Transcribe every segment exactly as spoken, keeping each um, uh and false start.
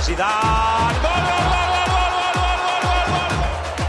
Zidane. ¡Gol, gol, gol, gol, gol, gol, gol, gol, gol!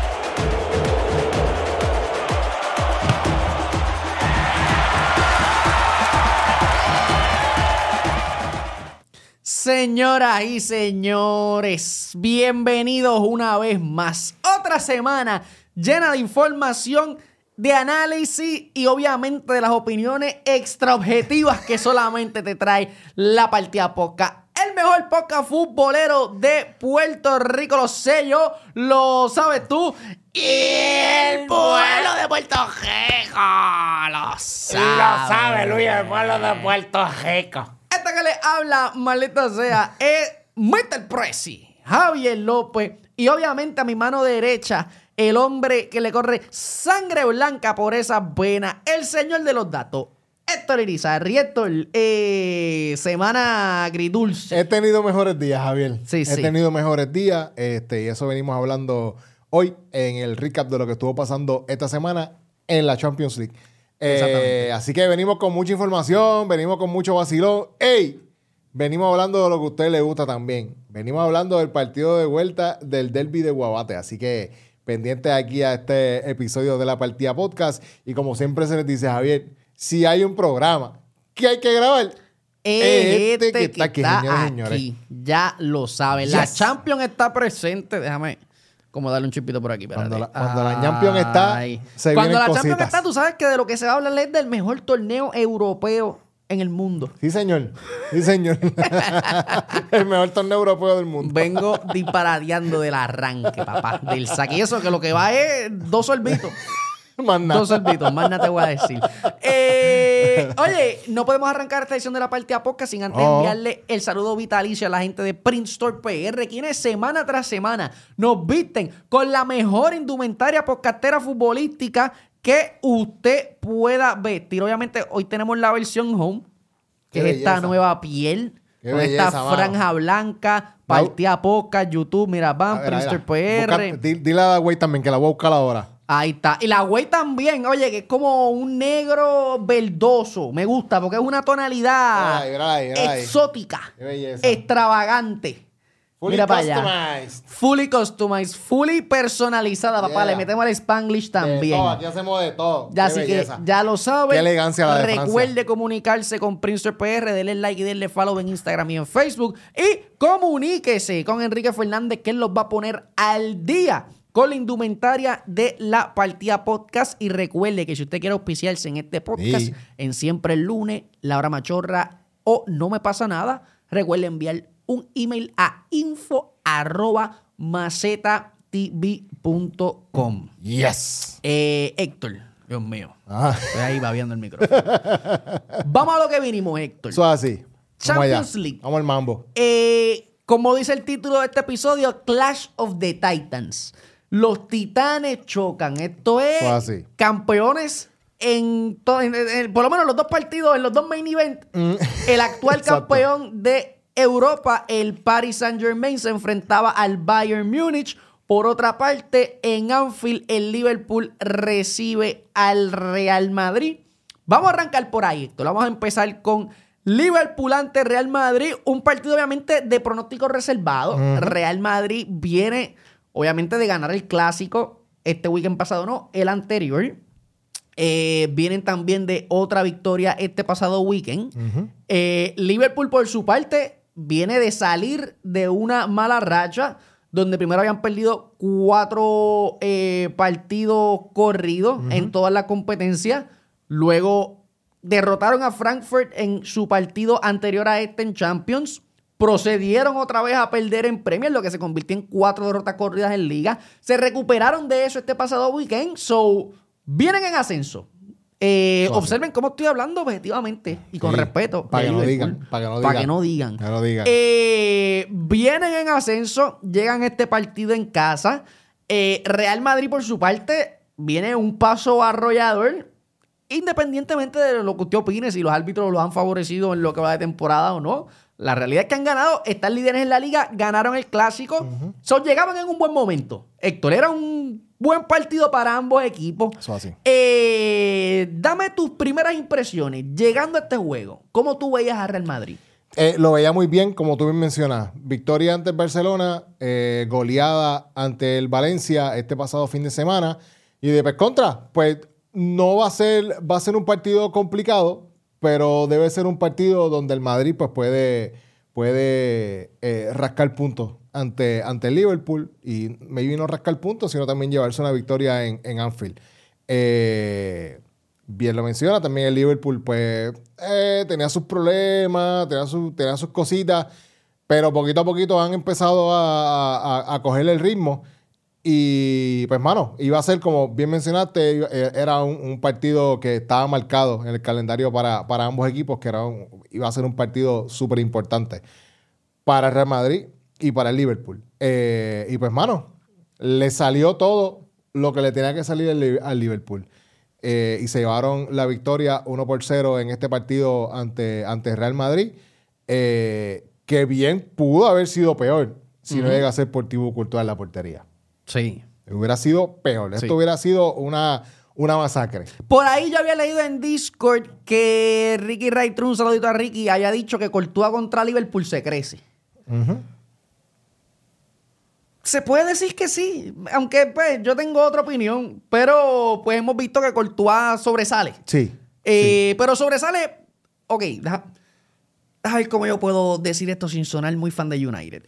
Señoras y señores, bienvenidos una vez más. Otra semana llena de información, de análisis y obviamente de las opiniones extraobjetivas que solamente te trae la Partida Podcast. El mejor podcast futbolero de Puerto Rico, lo sé yo, lo sabes tú. Y el pueblo de Puerto Rico lo sabe. Lo sabe, Luis, el pueblo de Puerto Rico. Esta que le habla, maldita sea, es mister Prezi, Javier López. Y obviamente a mi mano derecha, el hombre que le corre sangre blanca por esas venas, el señor de los datos, Héctor Irizarry. Héctor, eh, semana agridulce. He tenido mejores días, Javier. Sí, He sí. tenido mejores días. Este, y eso venimos hablando hoy en el recap de lo que estuvo pasando esta semana en la Champions League. Eh, así que venimos con mucha información, venimos con mucho vacilón. ¡Ey! Venimos hablando de lo que a usted le gusta también. Venimos hablando del partido de vuelta del derbi de Guabate. Así que pendiente aquí a este episodio de la Partida Podcast. Y como siempre se les dice, Javier, si hay un programa que hay que grabar, Eh, este este que está aquí, señores, señores. aquí, ya lo sabe. La Yes. Champions está presente. Déjame como darle un chipito por aquí. Cuando espérate. la- cuando la Champions está, Ay. se Cuando vienen la Champions cositas. está, tú sabes que de lo que se va a hablar es del mejor torneo europeo en el mundo. Sí, señor. Sí, señor. El mejor torneo europeo del mundo. Vengo disparadeando del arranque, papá. Del saque. Y eso que lo que va es dos sorbitos. Más nada. Dos sorbitos, más nada te voy a decir. Eh, oye, no podemos arrancar esta edición de la Partida Podcast sin antes Oh. enviarle el saludo vitalicio a la gente de Print Store P R, quienes semana tras semana nos visten con la mejor indumentaria podcastera futbolística que usted pueda vestir. Obviamente, hoy tenemos la versión home, que Qué es esta belleza. nueva piel, Qué con belleza, esta mano. franja blanca, Partida Podcast, YouTube, mira, A van, ver, Print a Store ver, P R. busca- di- Dile a la güey también que la voy a buscar ahora. Ahí está. Y la Way también, oye, que es como un negro verdoso. Me gusta porque es una tonalidad Mira ahí, mira ahí, mira ahí. exótica, Qué belleza. extravagante. Fully Mira para allá. customized. Fully customized, fully personalizada, papá. Yeah. Le metemos el Spanglish De también. todo, aquí hacemos de todo. Ya, Qué así belleza. que ya lo saben. Qué elegancia la de Francia. Recuerde comunicarse con Prince P R, denle like y denle follow en Instagram y en Facebook. Y comuníquese con Enrique Fernández, que él los va a poner al día con la indumentaria de la Partida Podcast. Y recuerde que si usted quiere auspiciarse en este podcast, Sí. en Siempre el Lunes, La Hora Machorra o No Me Pasa Nada, recuerde enviar un email a info arroba macetatv punto com. Yes. Eh, Héctor, Dios mío. Ajá. Estoy ahí babeando el micrófono. Vamos a lo que vinimos, Héctor. Eso es así. Vamos Champions allá. League. Vamos al mambo. Eh, como dice el título de este episodio, Clash of the Titans. Los titanes chocan. Esto es Eso es así. campeones en, to- en- en- en- por lo menos los dos partidos, en los dos main events. El actual Exacto. campeón de Europa, el Paris Saint-Germain, se enfrentaba al Bayern Múnich. Por otra parte, en Anfield, el Liverpool recibe al Real Madrid. Vamos a arrancar por ahí, Héctor. Vamos a empezar con Liverpool ante Real Madrid. Un partido, obviamente, de pronóstico reservado. Ujú. Real Madrid viene, obviamente, de ganar el Clásico. Este weekend pasado no, el anterior. Eh, vienen también de otra victoria este pasado weekend. Ujú. Eh, Liverpool, por su parte, viene de salir de una mala racha donde primero habían perdido cuatro eh, partidos corridos en toda la competencia. Luego derrotaron a Frankfurt en su partido anterior a este en Champions. Procedieron otra vez a perder en Premier, lo que se convirtió en cuatro derrotas corridas en Liga. Se recuperaron de eso este pasado weekend. So, vienen en ascenso. Eh, Eso observen cómo estoy hablando objetivamente y con Sí, respeto. para de que no Liverpool. digan, para que no Para digan. que no digan. Que no digan. Eh, vienen en ascenso, llegan a este partido en casa. Eh, Real Madrid, por su parte, viene un paso arrollador, independientemente de lo que usted opine, si los árbitros los han favorecido en lo que va de temporada o no. La realidad es que han ganado, están líderes en la liga, ganaron el Clásico. Ujú. So, llegaban en un buen momento. Héctor, era un buen partido para ambos equipos. Eso así. Eh, dame tus primeras impresiones llegando a este juego. ¿Cómo tú veías a Real Madrid? eh, lo veía muy bien, como tú bien mencionas. Victoria ante el Barcelona, eh, goleada ante el Valencia este pasado fin de semana. Y de contra, pues no va a ser, va a ser un partido complicado, pero debe ser un partido donde el Madrid pues puede, puede eh, rascar puntos ante, ante el Liverpool. Y maybe no rascar puntos, sino también llevarse una victoria en, en Anfield. Eh, bien lo menciona, también el Liverpool pues eh, tenía sus problemas, tenía, su, tenía sus cositas, pero poquito a poquito han empezado a, a, a cogerle el ritmo. Y pues, mano, iba a ser, como bien mencionaste, era un, un partido que estaba marcado en el calendario para, para ambos equipos, que era un, iba a ser un partido súper importante para el Real Madrid y para el Liverpool. Eh, y pues, mano, le salió todo lo que le tenía que salir al, al Liverpool. Eh, y se llevaron la victoria uno por cero en este partido ante, ante el Real Madrid, eh, que bien pudo haber sido peor si uh-huh. no llega a ser por Thibaut Courtois en la portería. Sí. Hubiera sido peor. Esto sí. hubiera sido una, una masacre. Por ahí yo había leído en Discord que Ricky Raytrun, un saludito a Ricky, haya dicho que Courtois contra Liverpool se crece. Uh-huh. Se puede decir que sí, aunque pues yo tengo otra opinión, pero pues hemos visto que Courtois sobresale. Sí. Eh, sí. Pero sobresale, ok, deja, deja ver cómo yo puedo decir esto sin sonar muy fan de United.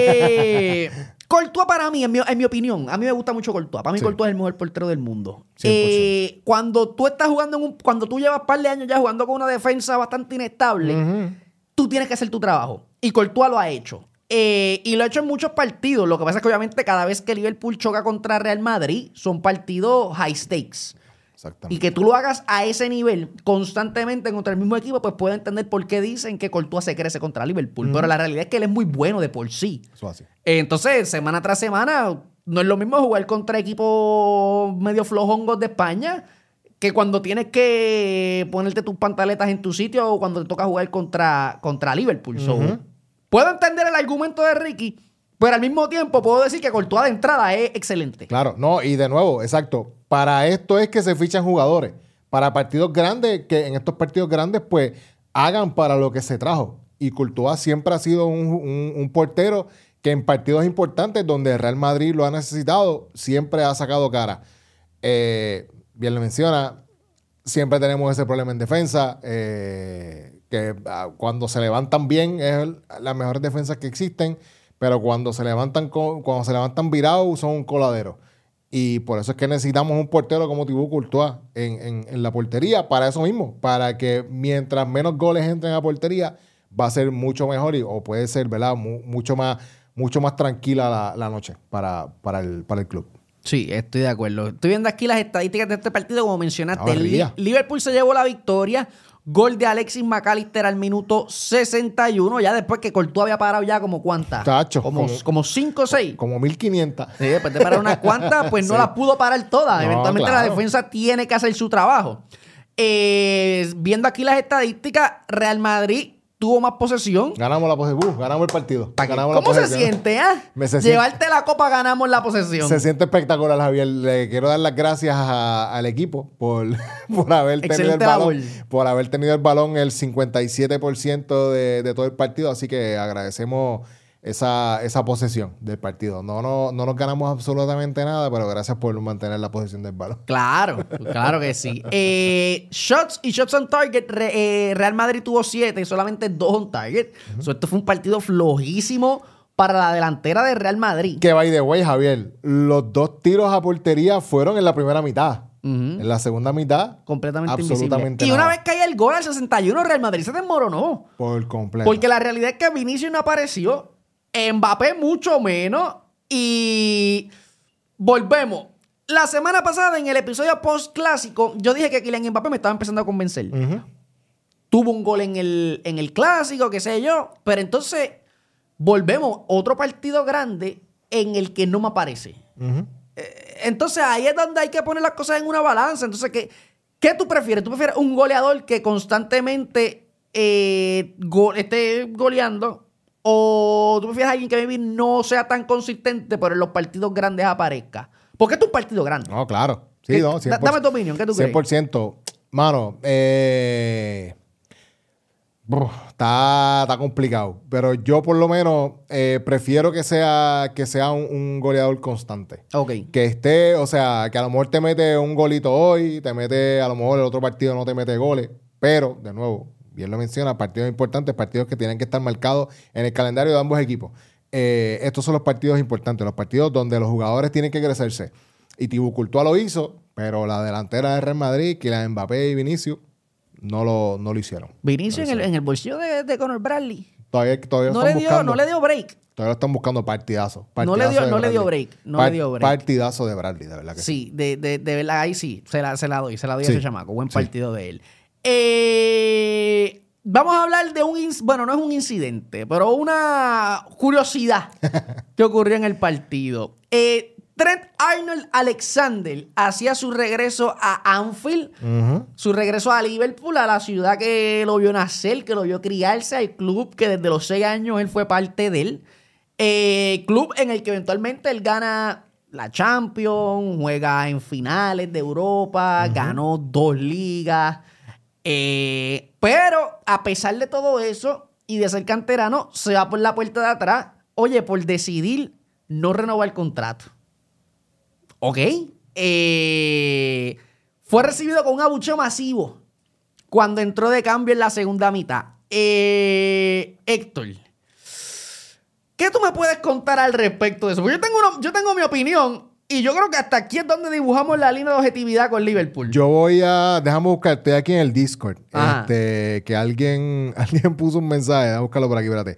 Eh, Courtois para mí, en mi, en mi opinión, a mí me gusta mucho Courtois. Para mí sí. Courtois es el mejor portero del mundo. Eh, cuando tú estás jugando, en un, cuando tú llevas un par de años ya jugando con una defensa bastante inestable, uh-huh. tú tienes que hacer tu trabajo. Y Courtois lo ha hecho. Eh, y lo ha hecho en muchos partidos. Lo que pasa es que obviamente cada vez que Liverpool choca contra Real Madrid son partidos high stakes. Exactamente. Y que tú lo hagas a ese nivel constantemente contra el mismo equipo, pues puedo entender por qué dicen que Courtois se crece contra Liverpool. Mm. Pero la realidad es que él es muy bueno de por sí. Eso así. Eh, entonces, semana tras semana, no es lo mismo jugar contra equipos medio flojongos de España que cuando tienes que ponerte tus pantaletas en tu sitio o cuando te toca jugar contra, contra Liverpool. Mm-hmm. So, puedo entender el argumento de Ricky, pero al mismo tiempo puedo decir que Courtois de entrada es excelente. Claro, no, y de nuevo, exacto. Para esto es que se fichan jugadores. Para partidos grandes, que en estos partidos grandes, pues, hagan para lo que se trajo. Y Courtois siempre ha sido un, un, un portero que en partidos importantes donde el Real Madrid lo ha necesitado, siempre ha sacado cara. Eh, bien lo menciona, siempre tenemos ese problema en defensa, eh, que uh, cuando se levantan bien es el, las mejores defensas que existen, pero cuando se levantan con, cuando se levantan virados son un coladero. Y por eso es que necesitamos un portero como Thibaut Courtois en, en, en la portería, para eso mismo, para que mientras menos goles entren a la portería, va a ser mucho mejor y, o puede ser, ¿verdad? Mu- mucho más, mucho más tranquila la, la noche para, para, el, para el club. Sí, estoy de acuerdo. Estoy viendo aquí las estadísticas de este partido, como mencionaste. Li- Liverpool se llevó la victoria. Gol de Alexis McAllister al minuto sesenta y uno, ya después que Courtois había parado ya como cuántas. Tacho, como, como cinco o seis. Como mil quinientas. Sí, después de parar unas cuantas, pues sí. no las pudo parar todas. No, eventualmente claro. La defensa tiene que hacer su trabajo. Eh, viendo aquí las estadísticas, Real Madrid tuvo más posesión. Ganamos la posesión. Uh, ganamos el partido. Ganamos ¿Cómo la se siente, ah? ¿eh? Se Llevarte siente... la copa, ganamos la posesión. Se siente espectacular, Javier. Le quiero dar las gracias a, al equipo por, por haber tenido el balón. Labor. Por haber tenido el balón el cincuenta y siete por ciento de, de todo el partido. Así que agradecemos esa, esa posesión del partido. No, no, no nos ganamos absolutamente nada, pero gracias por mantener la posesión del balón. Claro, claro que sí. Eh, shots y shots on target. Re, eh, Real Madrid tuvo siete y solamente dos on target. Uh-huh. So, esto fue un partido flojísimo para la delantera de Real Madrid. Que by the way, Javier, los dos tiros a portería fueron en la primera mitad. Uh-huh. En la segunda mitad, completamente absolutamente invisible. Y nada. una vez caía el gol al sesenta y uno, Real Madrid se desmoronó. Por completo. Porque la realidad es que Vinicius no apareció. Mbappé mucho menos. Y volvemos. La semana pasada, en el episodio post-clásico, yo dije que Kylian Mbappé me estaba empezando a convencer. Uh-huh. Tuvo un gol en el, en el clásico, qué sé yo. Pero entonces, volvemos. Otro partido grande en el que no me aparece. Uh-huh. Eh, entonces, ahí es donde hay que poner las cosas en una balanza. Entonces, ¿qué, qué tú prefieres? ¿Tú prefieres un goleador que constantemente eh, go- esté goleando? ¿O tú prefieres a alguien que maybe no sea tan consistente, pero en los partidos grandes aparezca? Porque esto es un partido grande. No, claro. Sí, no, cien por ciento. Dame tu opinión. ¿Qué tú cien por ciento. crees? Mano, eh... Brr, está, está complicado. Pero yo por lo menos eh, prefiero que sea, que sea un, un goleador constante. Ok. Que esté, o sea, que a lo mejor te mete un golito hoy, te mete, a lo mejor el otro partido no te mete goles. Pero, de nuevo, bien lo menciona, partidos importantes, partidos que tienen que estar marcados en el calendario de ambos equipos. Eh, estos son los partidos importantes, los partidos donde los jugadores tienen que crecerse. Y Thibaut Courtois lo hizo, pero la delantera de Real Madrid, Kylian Mbappé y Vinicius, no lo, no lo hicieron. Vinicius en el, en el bolsillo de, de Conor Bradley. Todavía, todavía No están le, dio, buscando, no le dio break. Todavía lo están buscando partidazo. No le dio, no le dio break. No Par- le dio break. Partidazo de Bradley, de verdad que sí. Sí, de, de, de verdad, ahí sí. Se la, se la doy, se la doy Sí. a ese chamaco. Buen Sí. partido de él. Eh, vamos a hablar de un... inc- Bueno, no es un incidente, pero una curiosidad que ocurrió en el partido. Eh, Trent Arnold-Alexander hacía su regreso a Anfield, Ujú. su regreso a Liverpool, a la ciudad que lo vio nacer, que lo vio criarse, al club que desde los seis años él fue parte de él. Eh, club en el que eventualmente él gana la Champions, juega en finales de Europa, uh-huh. ganó dos ligas. Eh, pero a pesar de todo eso y de ser canterano, se va por la puerta de atrás, oye, por decidir no renovar el contrato. Ok. Eh, fue recibido con un abucheo masivo cuando entró de cambio en la segunda mitad. Eh, Héctor, ¿qué tú me puedes contar al respecto de eso? Porque yo tengo, una, yo tengo mi opinión y yo creo que hasta aquí es donde dibujamos la línea de objetividad con Liverpool. Yo voy a... Déjame buscar, estoy aquí en el Discord. Ajá. Este, que alguien, alguien puso un mensaje. Déjame buscarlo por aquí, espérate.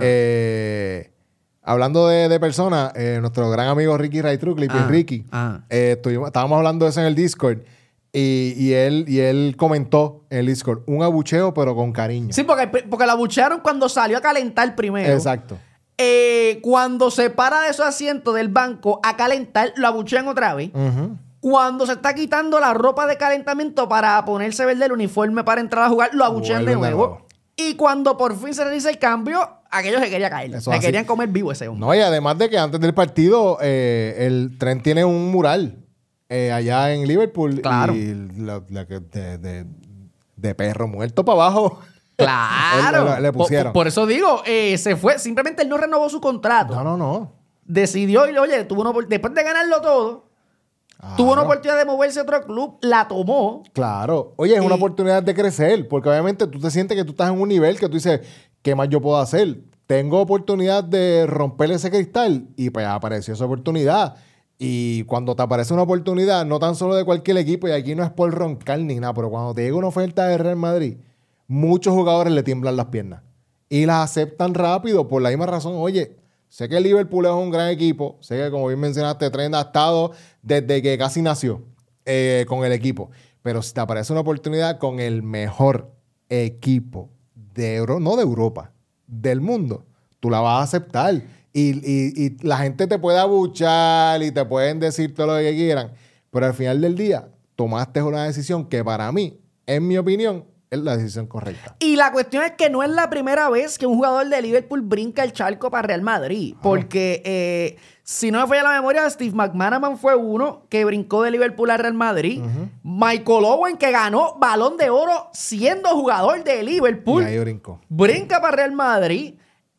Eh, hablando de, de personas, eh, nuestro gran amigo Ricky Raytrucklip, Ajá. Ricky, Ajá. eh, estuvimos, estábamos hablando de eso en el Discord. Y, y, él, y él comentó en el Discord, un abucheo pero con cariño. Sí, porque, porque la abuchearon cuando salió a calentar primero. Exacto. Eh, cuando se para de su asiento del banco a calentar, lo abuchean otra vez. Uh-huh. Cuando se está quitando la ropa de calentamiento para ponerse verde el uniforme para entrar a jugar, lo abuchean de Vuelven nuevo. de nuevo. Y cuando por fin se realiza el cambio, aquellos se querían caer. Eso Se así. querían comer vivo ese hombre. No, y además de que antes del partido, eh, el tren tiene un mural eh, allá en Liverpool. Claro. Y la, la que de, de, de perro muerto para abajo. Claro. Él- le, le pusieron. Por, por eso digo, eh, se fue. Simplemente él no renovó su contrato. No, no, no. Decidió, y oye, tuvo una, opor- después de ganarlo todo, Claro. tuvo una oportunidad de moverse a otro club, la tomó. Claro. Oye, es una Y- oportunidad de crecer, porque obviamente tú te sientes que tú estás en un nivel que tú dices, ¿qué más yo puedo hacer? Tengo oportunidad de romper ese cristal y pues apareció esa oportunidad. Y cuando te aparece una oportunidad, no tan solo de cualquier equipo, y aquí no es por roncar ni nada, pero cuando te llega una oferta de Real Madrid, muchos jugadores le tiemblan las piernas y las aceptan rápido por la misma razón. Oye, sé que Liverpool es un gran equipo, sé que como bien mencionaste, Trent ha estado desde que casi nació eh, con el equipo, pero si te aparece una oportunidad con el mejor equipo de Euro, no de Europa, del mundo, tú la vas a aceptar. Y, y, y la gente te puede abuchar y te pueden decir todo lo que quieran, pero al final del día tomaste una decisión que para mí, en mi opinión, es la decisión correcta. Y la cuestión es que no es la primera vez que un jugador de Liverpool brinca el charco para Real Madrid. Porque, eh, si no me falla la memoria, Steve McManaman fue uno que brincó de Liverpool a Real Madrid. Uh-huh. Michael Owen, que ganó Balón de Oro siendo jugador de Liverpool. Y ahí brincó. Brinca para Real Madrid.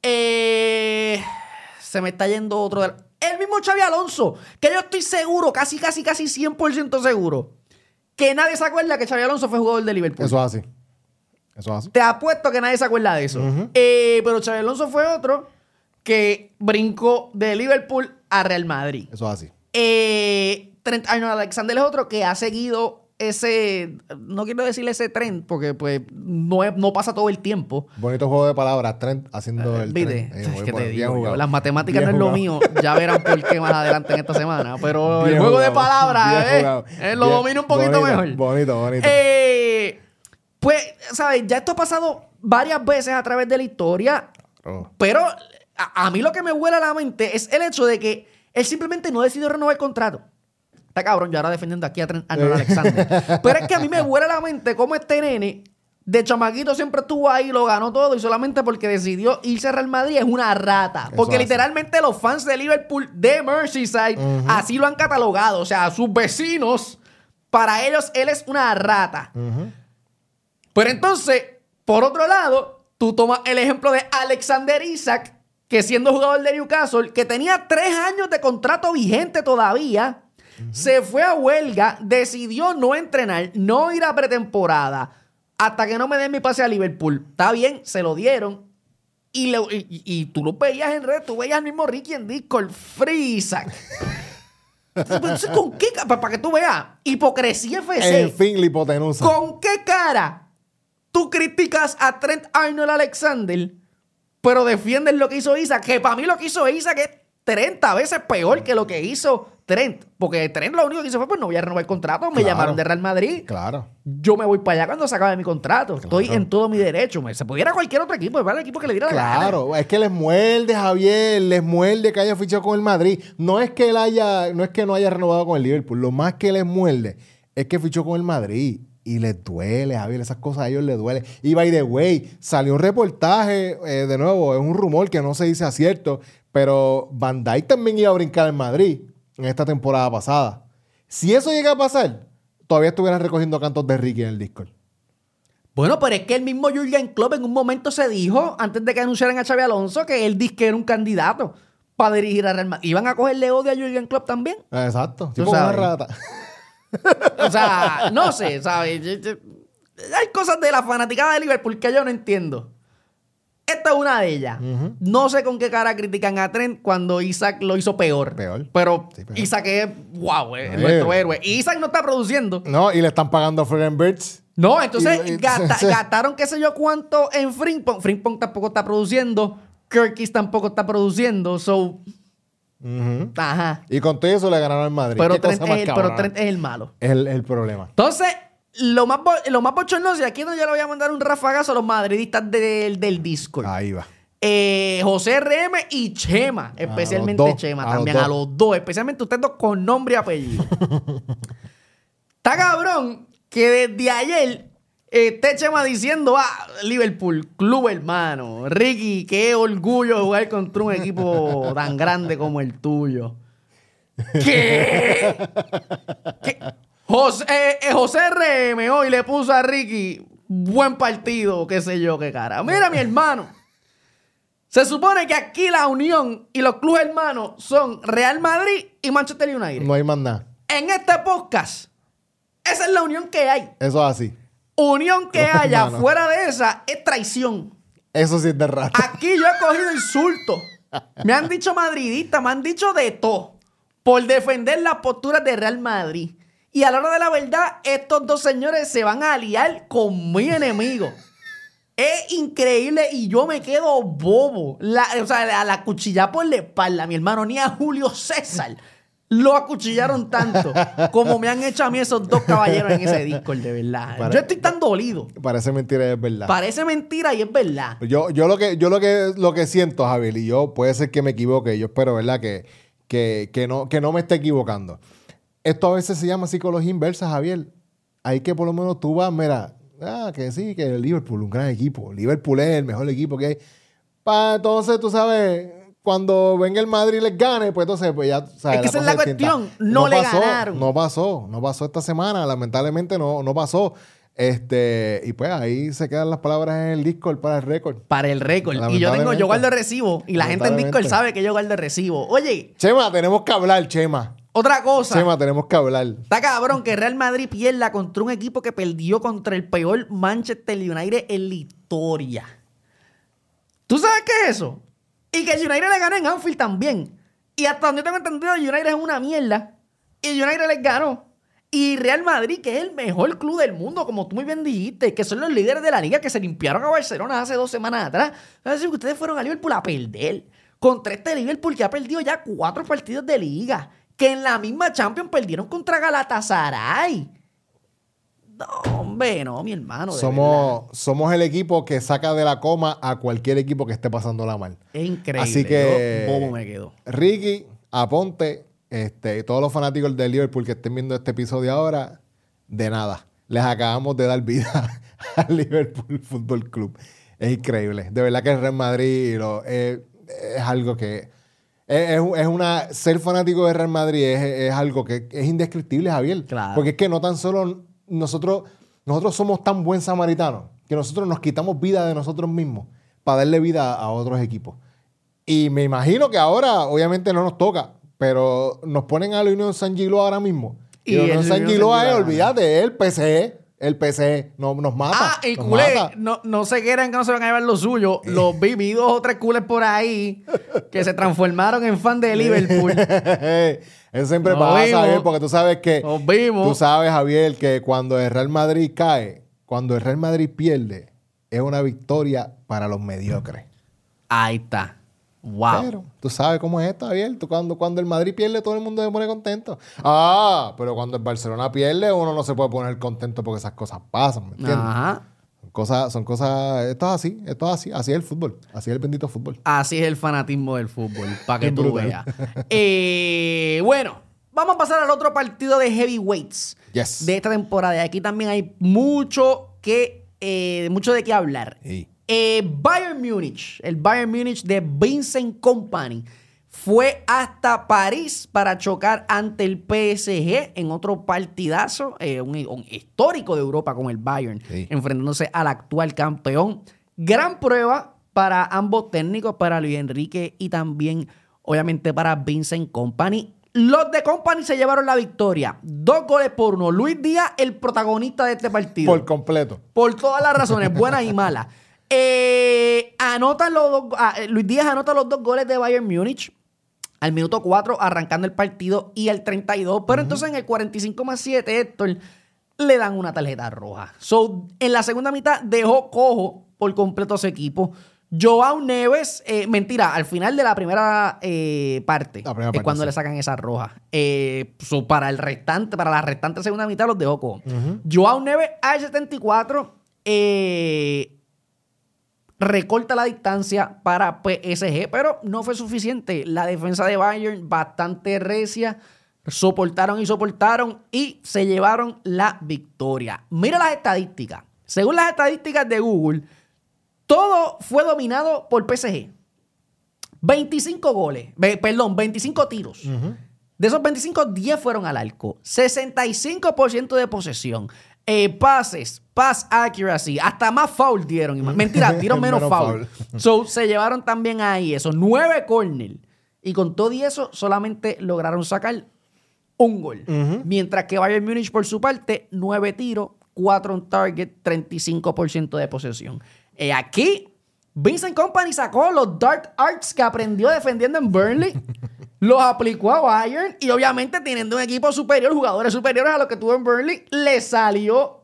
Eh, se me está yendo otro. De... El mismo Xabi Alonso, que yo estoy seguro, casi, casi, casi cien por ciento seguro, que nadie se acuerda que Xabi Alonso fue jugador de Liverpool. Eso es así. Eso es así. Te apuesto que nadie se acuerda de eso. Uh-huh. Eh, pero Xabi Alonso fue otro que brincó de Liverpool a Real Madrid. Eso es así. Eh, Trent Arnold-Alexander es otro que ha seguido ese... No quiero decirle ese tren porque pues no, es, no pasa todo el tiempo. Bonito juego de palabras. Trent haciendo el Vide, tren. Eh, es que bueno, te bien digo, jugado. las matemáticas Bien no jugado. es lo mío. Ya verán por qué más adelante en esta semana. Pero Bien el juego jugado. de palabras Bien eh, jugado. eh, lo Bien, domina un poquito bonito, mejor. Bonito, bonito. Eh, pues, ¿sabes? Ya esto ha pasado varias veces a través de la historia. Oh. Pero a, a mí lo que me vuela a la mente es el hecho de que él simplemente no decidió renovar el contrato. Está cabrón, yo ahora defendiendo aquí a Trent Arnold-Alexander. Pero es que a mí me vuela la mente cómo este nene de chamaquito siempre estuvo ahí, lo ganó todo y solamente porque decidió irse a Real Madrid es una rata. Eso Porque hace. literalmente los fans de Liverpool de Merseyside uh-huh. así lo han catalogado. O sea, sus vecinos, para ellos él es una rata. Uh-huh. Pero entonces, por otro lado, tú tomas el ejemplo de Alexander Isak, que siendo jugador de Newcastle, que tenía tres años de contrato vigente todavía, uh-huh. se fue a huelga, decidió no entrenar, no ir a pretemporada, hasta que no me den mi pase a Liverpool. Está bien, se lo dieron. Y, le, y, y tú lo veías en red, tú veías al mismo Ricky en Discord, Free Isaac. Entonces, ¿con qué? Para que tú veas, hipocresía F C. En fin, la hipotenusa. ¿Con qué cara tú criticas a Trent Arnold-Alexander, pero defiendes lo que hizo Isaac? Que para mí lo que hizo Isaac es treinta veces peor que lo que hizo Trent. Porque Trent lo único que hizo fue, pues no voy a renovar el contrato. Me Claro. llamaron de Real Madrid. Claro. Yo me voy para allá cuando se acabe mi contrato. Claro. Estoy en todo mi derecho. Me- Se pudiera cualquier otro equipo, para el equipo que le diera la gana. Claro, es que les muerde, Javier, les muerde que haya fichado con el Madrid. No es que él haya, no es que no haya renovado con el Liverpool, lo más que les muerde es que fichó con el Madrid. Y les duele, Javier, esas cosas a ellos les duele. Y by the way, salió un reportaje, eh, de nuevo, es un rumor que no se dice a cierto, pero Van Dijk también iba a brincar en Madrid en esta temporada pasada. Si eso llega a pasar, todavía estuvieran recogiendo cantos de Ricky en el Discord. Bueno, pero es que el mismo Jürgen Klopp en un momento se dijo, antes de que anunciaran a Xabi Alonso, que él dice que era un candidato para dirigir a Real Madrid. ¿Iban a cogerle odio a Jürgen Klopp también? Exacto, Tú tipo una sabes. rata. O sea, no sé, ¿sabes? Yo- yo- Hay cosas de la fanaticada de Liverpool que yo no entiendo. Esta es una de ellas. Ujú. No sé con qué cara critican a Trent cuando Isaac lo hizo peor. Peor. Pero Sí, peor. Isaac es, wow, es Peor. nuestro héroe. Y Isaac no está produciendo. No, y le están pagando a Florian Birds. No, entonces Y- y- gasta- sí. gastaron qué sé yo cuánto en Frimpong. Frimpong tampoco está produciendo. Kirkis tampoco está produciendo. So, Ujú. ajá. Y con todo eso le ganaron al Madrid. Pero ¿Qué cosa Trent, más es el, pero cabrona? Trent es el malo. Es el, el problema. Entonces, lo más, bo- lo más bochornoso, y aquí no yo le voy a mandar un rafagazo a los madridistas del, del Discord. Ahí va. Eh, José R M y Chema, especialmente dos, Chema, a los también dos. a los dos, especialmente ustedes dos con nombre y apellido. Está cabrón que desde ayer esté Chema diciendo, ah, Liverpool, club hermano, Ricky, qué orgullo jugar contra un equipo tan grande como el tuyo. ¿Qué? ¿Qué? José, eh, eh, José R M hoy le puso a Ricky buen partido, qué sé yo, qué cara. Mira, mi hermano. Se supone que aquí la unión y los clubes hermanos son Real Madrid y Manchester United. No hay más nada. En este podcast, esa es la unión que hay. Eso es así. Unión que Los haya hermanos. fuera de esa es traición. Eso sí es de rata. Aquí yo he cogido insultos. Me han dicho madridista, me han dicho de todo por defender las posturas de Real Madrid. Y a la hora de la verdad, estos dos señores se van a aliar con mi enemigo. Es increíble y yo me quedo bobo. La, o sea, a la cuchilla por la espalda, mi hermano, ni a Julio César lo acuchillaron tanto como me han hecho a mí esos dos caballeros en ese Discord, de verdad. Para- Yo estoy tan dolido. Parece mentira y es verdad. Parece mentira y es verdad. Yo, yo lo que, yo lo que, lo que siento, Javier, y yo puede ser que me equivoque, yo espero, ¿verdad? Que, que, que, no, que no me esté equivocando. Esto a veces se llama psicología inversa, Javier. Hay que por lo menos tú vas, mira, ah, que sí, que el Liverpool, un gran equipo. Liverpool es el mejor equipo que hay. Pa, entonces, tú sabes, cuando venga el Madrid y les gane, pues entonces, pues ya, sabes, Es que esa es la cosa distinta. cuestión, no le pasó, ganaron. No pasó, no pasó esta semana, lamentablemente no, no pasó. Este, y pues ahí se quedan las palabras en el Discord para el récord. Para el récord. Y yo tengo, yo guardo el recibo. Y la gente en Discord Lamentablemente. sabe que yo guardo el recibo. Oye, Chema, tenemos que hablar, Chema. otra cosa. Chema, tenemos que hablar. Está cabrón que Real Madrid pierda contra un equipo que perdió contra el peor Manchester United en la historia. ¿Tú sabes qué es eso? Y que el United le ganó en Anfield también. Y hasta donde yo tengo entendido, el United es una mierda. Y el United les ganó. Y Real Madrid, que es el mejor club del mundo, como tú muy bien dijiste, que son los líderes de la liga que se limpiaron a Barcelona hace dos semanas atrás. Es decir, que ustedes fueron a Liverpool a perder. Contra este Liverpool que ha perdido ya cuatro partidos de liga. Que en la misma Champions perdieron contra Galatasaray. No, hombre, no, mi hermano. de verdad. Somos, somos el equipo que saca de la coma a cualquier equipo que esté pasándola mal. Es increíble. Así que, Yo bobo me quedo. Ricky, aponte, este, y todos los fanáticos del Liverpool que estén viendo este episodio ahora, de nada. Les acabamos de dar vida al Liverpool Fútbol Club. Es increíble. De verdad que el Real Madrid lo, eh, es algo que... Es, es- es una... Ser fanático de Real Madrid es, es algo que es indescriptible, Javier. Claro. Porque es que no tan solo nosotros... nosotros somos tan buen samaritanos que nosotros nos quitamos vida de nosotros mismos para darle vida a otros equipos. Y me imagino que ahora, obviamente no nos toca, pero nos ponen a la Unión San Gilo ahora mismo. Y, y la Unión San Gilo es, olvídate, el P C E. El P C E no, nos mata. Ah, y culé, no, no se quieran que no se van a llevar lo suyo. Los vi, vi dos o tres culés por ahí que se transformaron en fan de Liverpool. Eso siempre Nos pasa, vimos. Javier, porque tú sabes que... Nos vimos. Tú sabes, Javier, que cuando el Real Madrid cae, cuando el Real Madrid pierde, es una victoria para los mediocres. Ahí está. Wow. Pero tú sabes cómo es esto, Javier. Tú cuando, cuando el Madrid pierde, todo el mundo se pone contento. Ah, pero cuando el Barcelona pierde, uno no se puede poner contento porque esas cosas pasan, ¿me entiendes? Ajá. Son cosas, son cosas... Esto es así, esto es así. Así es el fútbol. Así es el bendito fútbol. Así es el fanatismo del fútbol, para que Es tú brutal. veas. Eh, bueno, vamos a pasar al otro partido de heavyweights Yes. de esta temporada. Y aquí también hay mucho que, eh, mucho de qué hablar. Sí. Eh, Bayern Múnich, el Bayern Múnich de Vincent Kompany, fue hasta París para chocar ante el P S G en otro partidazo, eh, un, un histórico de Europa con el Bayern, Sí. enfrentándose al actual campeón. Gran prueba para ambos técnicos, para Luis Enrique y también, obviamente, para Vincent Kompany. Los de Kompany se llevaron la victoria. Dos goles por uno. Luis Díaz, el protagonista de este partido. Por completo. Por todas las razones, buenas y malas. Eh, anotan los dos, ah, Luis Díaz anota los dos goles de Bayern Múnich al minuto cuatro, arrancando el partido, y al treinta y dos. Pero uh-huh. entonces en el cuarenta y cinco más siete, Héctor, le dan una tarjeta roja. So, en la segunda mitad dejó cojo por completo a su equipo. Joao Neves, eh, mentira, al final de la primera eh, parte la primera es parte, cuando sí. le sacan esa roja. Eh, so, para el restante, para la restante segunda mitad los dejó cojo. Uh-huh. Joao Neves al setenta y cuatro eh, recorta la distancia para P S G, pero no fue suficiente. La defensa de Bayern bastante recia, soportaron y soportaron y se llevaron la victoria. Mira las estadísticas. Según las estadísticas de Google, todo fue dominado por P S G. veinticinco goles, be, perdón, veinticinco tiros. Uh-huh. De esos veinticinco, diez fueron al arco. sesenta y cinco por ciento de posesión. Eh, pases, pass accuracy, hasta más foul dieron. Mentira, dieron menos, menos foul. foul. So, se llevaron también ahí eso. Nueve corner. Y con todo y eso, solamente lograron sacar un gol. Uh-huh. Mientras que Bayern Múnich, por su parte, nueve tiros, cuatro on target, treinta y cinco por ciento de posesión. Eh, aquí, Vincent Kompany sacó los Dark Arts que aprendió defendiendo en Burnley, los aplicó a Bayern y obviamente teniendo un equipo superior, jugadores superiores a los que tuvo en Burnley, le salió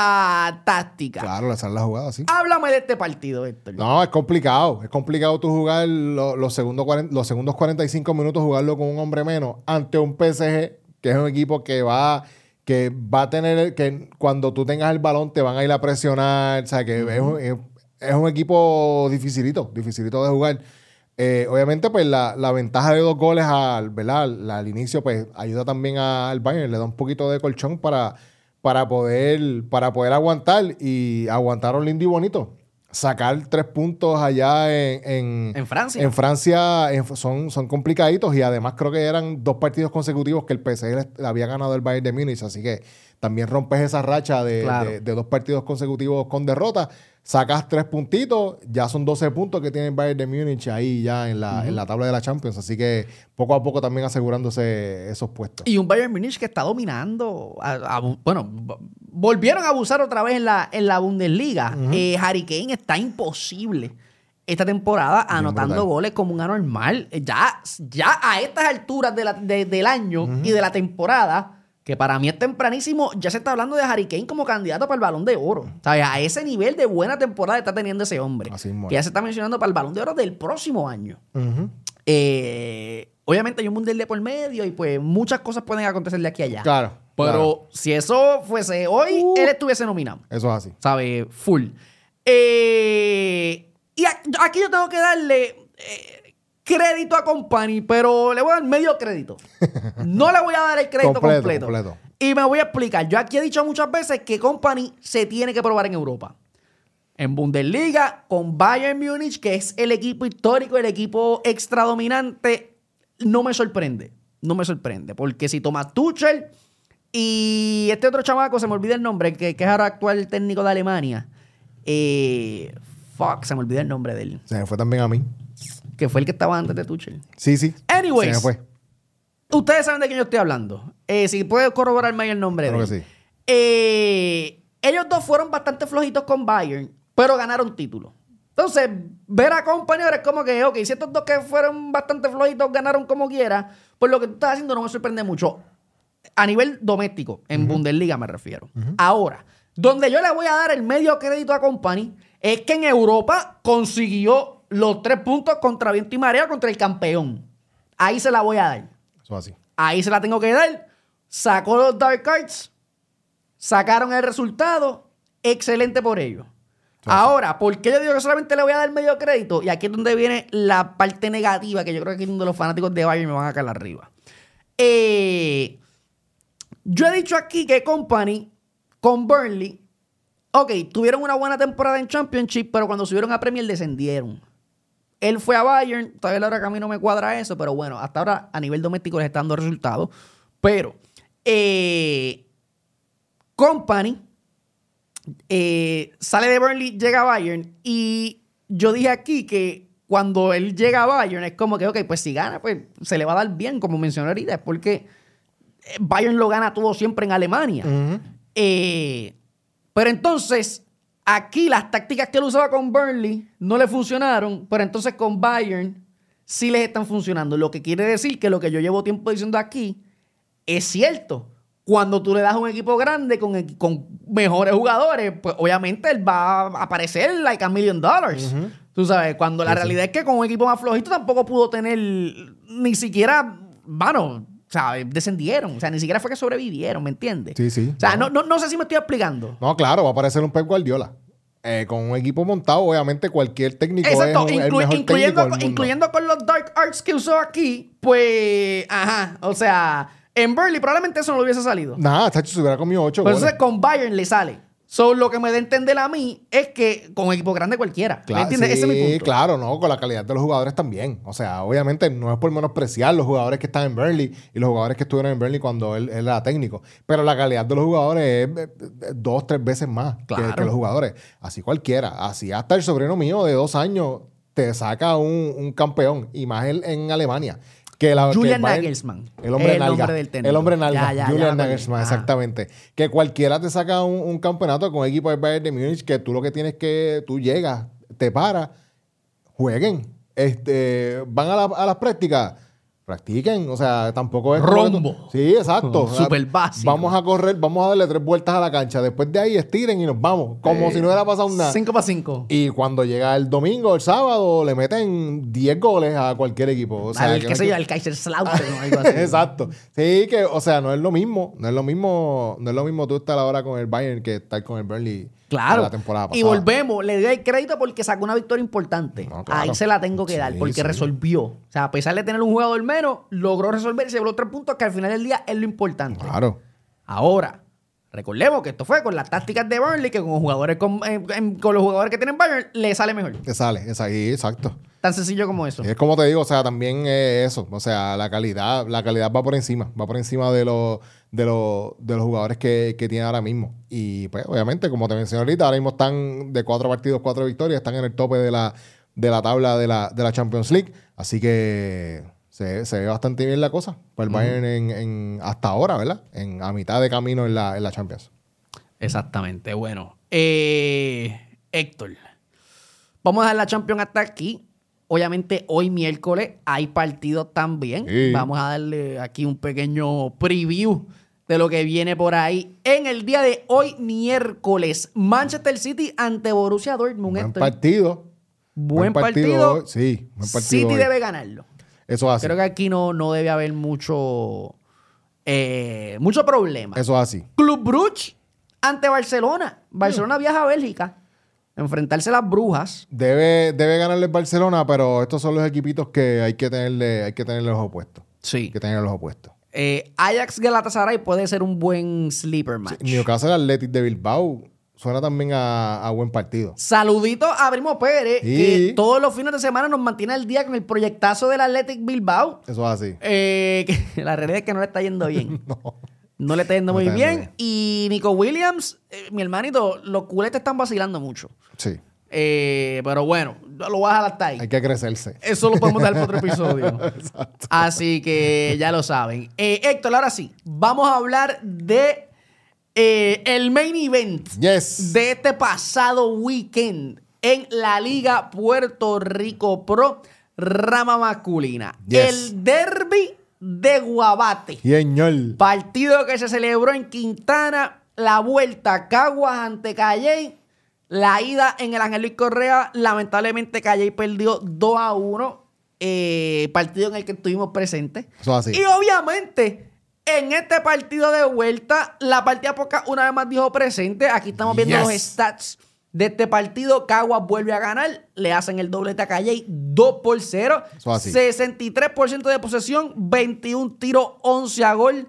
la táctica. Claro, le sale la jugada, sí. Háblame de este partido, Héctor. No, es complicado. Es complicado tú jugar lo, los, segundos cuarenta, los segundos cuarenta y cinco minutos, jugarlo con un hombre menos ante un P S G, que es un equipo que va... que va a tener, que cuando tú tengas el balón te van a ir a presionar, o sea, que uh-huh. es, un, es, es un equipo dificilito, dificilito de jugar. Eh, obviamente, pues, la, la ventaja de dos goles al, ¿verdad? al, al inicio, pues, ayuda también al Bayern, le da un poquito de colchón para, para, poder, para poder aguantar, y aguantaron lindo y bonito. Sacar tres puntos allá en... En, en Francia. En Francia en, son, son complicaditos, y además creo que eran dos partidos consecutivos que el P S G le, le había ganado el Bayern de Múnich, así que también rompes esa racha de, claro. de, de dos partidos consecutivos con derrota, sacas tres puntitos, ya son doce puntos que tiene el Bayern de Múnich ahí ya en la, uh-huh. en la tabla de la Champions, así que poco a poco también asegurándose esos puestos. Y un Bayern Múnich que está dominando, a, a, bueno, volvieron a abusar otra vez en la, en la Bundesliga. Uh-huh. Eh, Harry Kane está imposible esta temporada bien anotando brutal. Goles como un anormal. Ya, ya a estas alturas de la, de, del año uh-huh. y de la temporada, que para mí es tempranísimo, ya se está hablando de Harry Kane como candidato para el Balón de Oro. ¿Sabes? A ese nivel de buena temporada está teniendo ese hombre. Así que ya se está mencionando para el Balón de Oro del próximo año. Uh-huh. Eh, obviamente hay un mundial de por medio y pues muchas cosas pueden acontecer de aquí a allá. Claro. Pero claro. si eso fuese hoy, uh, él estuviese nominado. Eso es así. ¿Sabes? Full. Eh, y aquí yo tengo que darle... Eh, crédito a Kompany, pero le voy a dar medio crédito. No le voy a dar el crédito completo, completo. completo. Y me voy a explicar. Yo aquí he dicho muchas veces que Kompany se tiene que probar en Europa. En Bundesliga, con Bayern Múnich, que es el equipo histórico, el equipo extradominante, no me sorprende. No me sorprende. Porque si Thomas Tuchel Y este otro chamaco, se me olvida el nombre, que, que es ahora actual técnico de Alemania. Eh, fuck, se me olvida el nombre de él. Se me fue también a mí. Que fue el que estaba antes de Tuchel. Sí, sí. Anyways. Se me fue. Ustedes saben de quién yo estoy hablando. Eh, si puedes corroborarme ahí el nombre Creo de que él. sí. Eh, ellos dos fueron bastante flojitos con Bayern, pero ganaron títulos. Entonces, ver a Company ahora es como que, ok, si estos dos que fueron bastante flojitos ganaron como quiera, pues lo que tú estás haciendo no me sorprende mucho. A nivel doméstico, en uh-huh. Bundesliga me refiero. Uh-huh. Ahora, donde yo le voy a dar el medio crédito a Company es que en Europa consiguió los tres puntos contra viento y marea contra el campeón. Ahí se la voy a dar. Eso así. Ahí se la tengo que dar. Sacó los Dark Arts. Sacaron el resultado. Excelente por ello. Eso Ahora, así. ¿Por qué yo digo que solamente le voy a dar medio crédito? Y aquí es donde viene la parte negativa, que yo creo que aquí es donde los fanáticos de Bayern me van a caer arriba. Eh, yo he dicho aquí que Company con Burnley, ok, tuvieron una buena temporada en Championship, pero cuando subieron a Premier descendieron. Él fue a Bayern, todavía ahora que a mí no me cuadra eso, pero bueno, hasta ahora a nivel doméstico les está dando resultados. Pero eh, Company eh, sale de Burnley, llega a Bayern, y yo dije aquí que cuando él llega a Bayern es como que, ok, pues si gana, pues se le va a dar bien, como mencioné ahorita, es porque Bayern lo gana todo siempre en Alemania. Uh-huh. Eh, pero entonces, aquí las tácticas que él usaba con Burnley no le funcionaron, pero entonces con Bayern sí les están funcionando. Lo que quiere decir que lo que yo llevo tiempo diciendo aquí es cierto. Cuando tú le das un equipo grande con, con mejores jugadores, pues obviamente él va a aparecer like a million dollars. Uh-huh. Tú sabes, cuando la sí, realidad sí. es que con un equipo más flojito tampoco pudo tener ni siquiera, bueno, o sea, descendieron. O sea, ni siquiera fue que sobrevivieron, ¿me entiendes? Sí, sí. O sea, no, no, no sé si me estoy explicando. No, claro, va a aparecer un Pep Guardiola. Eh, con un equipo montado, obviamente cualquier técnico Exacto, es un, inclu- el mejor incluyendo, técnico del mundo. Incluyendo con los Dark Arts que usó aquí, pues, ajá, o sea, en Burnley probablemente eso no le hubiese salido. Nada, Tacho se hubiera comido ocho Pero goles. entonces con Bayern le sale. So, lo que me da a entender a mí es que con un equipo grande cualquiera. Claro, ¿Me entiendes? sí, Ese es mi punto. Claro, no, con la calidad de los jugadores también. O sea, obviamente no es por menospreciar los jugadores que están en Burnley y los jugadores que estuvieron en Burnley cuando él, él era técnico. Pero la calidad de los jugadores es dos, tres veces más claro. que, que los jugadores. Así cualquiera. Así hasta el sobrino mío de dos años te saca un, un campeón. Y más él en Alemania. Que la, Julian que Bayern, Nagelsmann. El hombre el nalga. Nombre del técnico. El hombre nalga. Ya, ya, Julian ya, Nagelsmann, ajá. exactamente. Que cualquiera te saca un, un campeonato con un equipo de Bayern de Múnich que tú lo que tienes que... Tú llegas, te paras, jueguen. Este, van a, la, a las prácticas, practiquen. O sea, tampoco es... Rombo. Tú, sí, exacto. Súper básico. Vamos a correr, vamos a darle tres vueltas a la cancha. Después de ahí estiren y nos vamos. Como eh, si no hubiera pasado nada. Cinco para cinco. Y cuando llega el domingo, el sábado, le meten diez goles a cualquier equipo. O sea, al, que qué sé yo, al Kaiserslautern o algo así. Exacto. Sí, que, o sea, no es lo mismo. No es lo mismo, no es lo mismo tú estar ahora con el Bayern que estar con el Burnley. Claro. La temporada pasada. Y volvemos, le doy el crédito porque sacó una victoria importante. No, claro. Ahí se la tengo que dar, sí, porque sí. resolvió. O sea, a pesar de tener un jugador menos, logró resolver y se llevó tres puntos que al final del día es lo importante. Claro. Ahora, recordemos que esto fue con las tácticas de Burnley, que con jugadores con, eh, con los jugadores que tienen Bayern, le sale mejor. Le sale, es ahí, exacto. Tan sencillo como eso. Y es como te digo, o sea, también es eso. O sea, la calidad, la calidad va por encima. Va por encima de los, de los, de los jugadores que, que tiene ahora mismo. Y pues, obviamente, como te mencioné ahorita, ahora mismo están de cuatro partidos, cuatro victorias, están en el tope de la, de la tabla de la, de la Champions League. Así que se, se ve bastante bien la cosa. Pues el Bayern uh-huh. en, en, hasta ahora, ¿verdad? En, a mitad de camino en la, en la Champions. Exactamente. Bueno, eh, Héctor, vamos a dejar la Champions hasta aquí. Obviamente hoy miércoles hay partidos también. Sí. Vamos a darle aquí un pequeño preview de lo que viene por ahí. En el día de hoy, miércoles, Manchester City ante Borussia Dortmund. Buen Héctor. partido. Buen, buen partido. partido. Sí, buen partido. City hoy. debe ganarlo. Eso hace. Creo que aquí no, no debe haber mucho, eh, mucho problema. Eso así. Club Brugge ante Barcelona. Barcelona mm. viaja a Bélgica. Enfrentarse a las brujas. Debe, debe ganarle el Barcelona, pero estos son los equipitos que hay que tenerle, hay que tenerle los opuestos. Sí. Hay que tener los opuestos. Eh, Ajax Galatasaray puede ser un buen sleeper match. Sí, Newcastle Athletic de Bilbao suena también a, a buen partido. Saludito a Primo Pérez, sí. que todos los fines de semana nos mantiene al día con el proyectazo del Athletic Bilbao. Eso es así. Eh, que la realidad es que no le está yendo bien. No. No le está yendo No muy está yendo bien. bien. Y Nico Williams, eh, mi hermanito, los culés te están vacilando mucho. Sí. Eh, pero bueno, lo voy a dejar hasta ahí. Hay que crecerse. Eso lo podemos dar para otro episodio. Así que ya lo saben. Eh, Héctor, ahora sí, vamos a hablar de eh, el main event Yes. de este pasado weekend en la Liga Puerto Rico Pro Rama Masculina. Yes. El derby de Guabate. Señor. Partido que se celebró en Quintana, la vuelta Caguas ante Calley, la ida en el Ángel Luis Correa. Lamentablemente Calley perdió dos a uno, eh, partido en el que estuvimos presentes. Eso es así. Y obviamente, en este partido de vuelta, la partida poca una vez más dijo presente. Aquí estamos viendo Yes. los stats de este partido. Caguas vuelve a ganar, le hacen el doblete a Calley, dos por cero. Eso así. sesenta y tres por ciento de posesión, veintiún tiros, once a gol.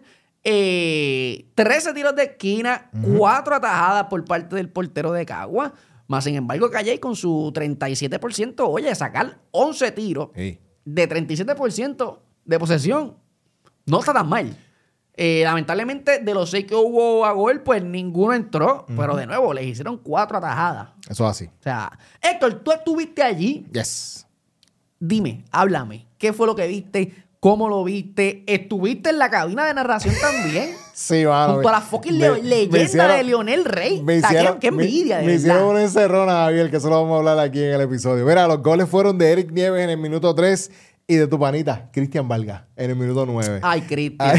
Eh, trece tiros de esquina, cuatro atajadas por parte del portero de Cagua. Más sin embargo, Calley con su treinta y siete por ciento, oye, sacar once tiros Sí. de treinta y siete por ciento de posesión, no está tan mal. Eh, lamentablemente, de los seis que hubo a gol, pues ninguno entró. Pero de nuevo, les hicieron cuatro atajadas. Eso es así. O sea, Héctor, tú estuviste allí. Yes. Dime, háblame. ¿Qué fue lo que viste? ¿Cómo lo viste? ¿Estuviste en la cabina de narración también? Sí, mano. Junto a la fucking Me- le- leyenda me hicieron- de Lionel Rey. Me O sea, hicieron, qué, qué envidia, me, de me hicieron verdad. una encerrona, Javier, que eso lo vamos a hablar aquí en el episodio. Mira, los goles fueron de Eric Nieves en el minuto tres y de tu panita, Cristian Valga, en el minuto nueve. Ay, Cristian.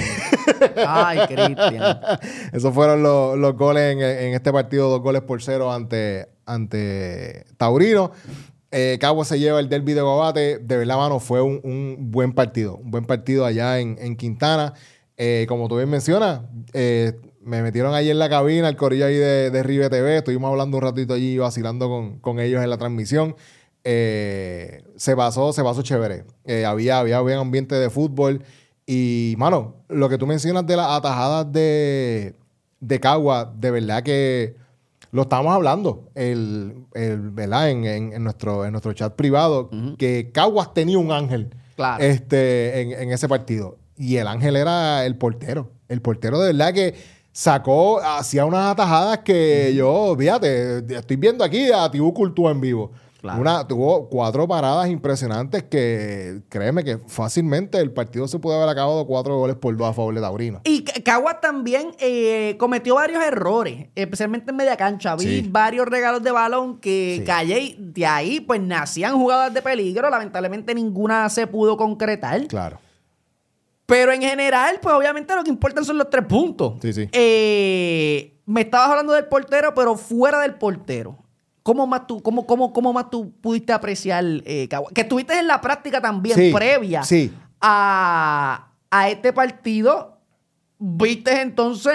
Ay, Cristian. Esos fueron los, los goles en, en este partido, dos goles por cero ante, ante Taurino. Eh, Caguas se lleva el derbi de Guabate. De verdad, mano, fue un, un buen partido. Un buen partido allá en, en Quintana. Eh, como tú bien mencionas, eh, me metieron allí en la cabina, el corillo ahí de, de Rive T V. Estuvimos hablando un ratito allí, vacilando con, con ellos en la transmisión. Eh, se pasó, se pasó chévere. Eh, había, había buen ambiente de fútbol. Y, mano, lo que tú mencionas de las atajadas de, de Caguas, de verdad que lo estábamos hablando el, el, ¿verdad? En, en, en nuestro, en nuestro chat privado, uh-huh. que Caguas tenía un ángel claro. este, en, en ese partido. Y el ángel era el portero. El portero de verdad que sacó, hacía unas atajadas que uh-huh. yo, fíjate, estoy viendo aquí a Tibú Cultúa en vivo. Claro. Una, tuvo cuatro paradas impresionantes que, créeme que fácilmente el partido se puede haber acabado cuatro goles por dos a favor de Taurino. Y Caguas también eh, cometió varios errores, especialmente en media cancha. Vi sí. varios regalos de balón que sí. Calley, de ahí pues nacían jugadas de peligro. Lamentablemente ninguna se pudo concretar. Claro. Pero en general, pues obviamente lo que importan son los tres puntos. Sí, sí. Eh, me estabas hablando del portero, pero fuera del portero. ¿Cómo más tú, cómo, cómo, cómo más tú pudiste apreciar eh, Caguas? Que estuviste en la práctica también, sí, previa sí. A, a este partido. ¿Viste entonces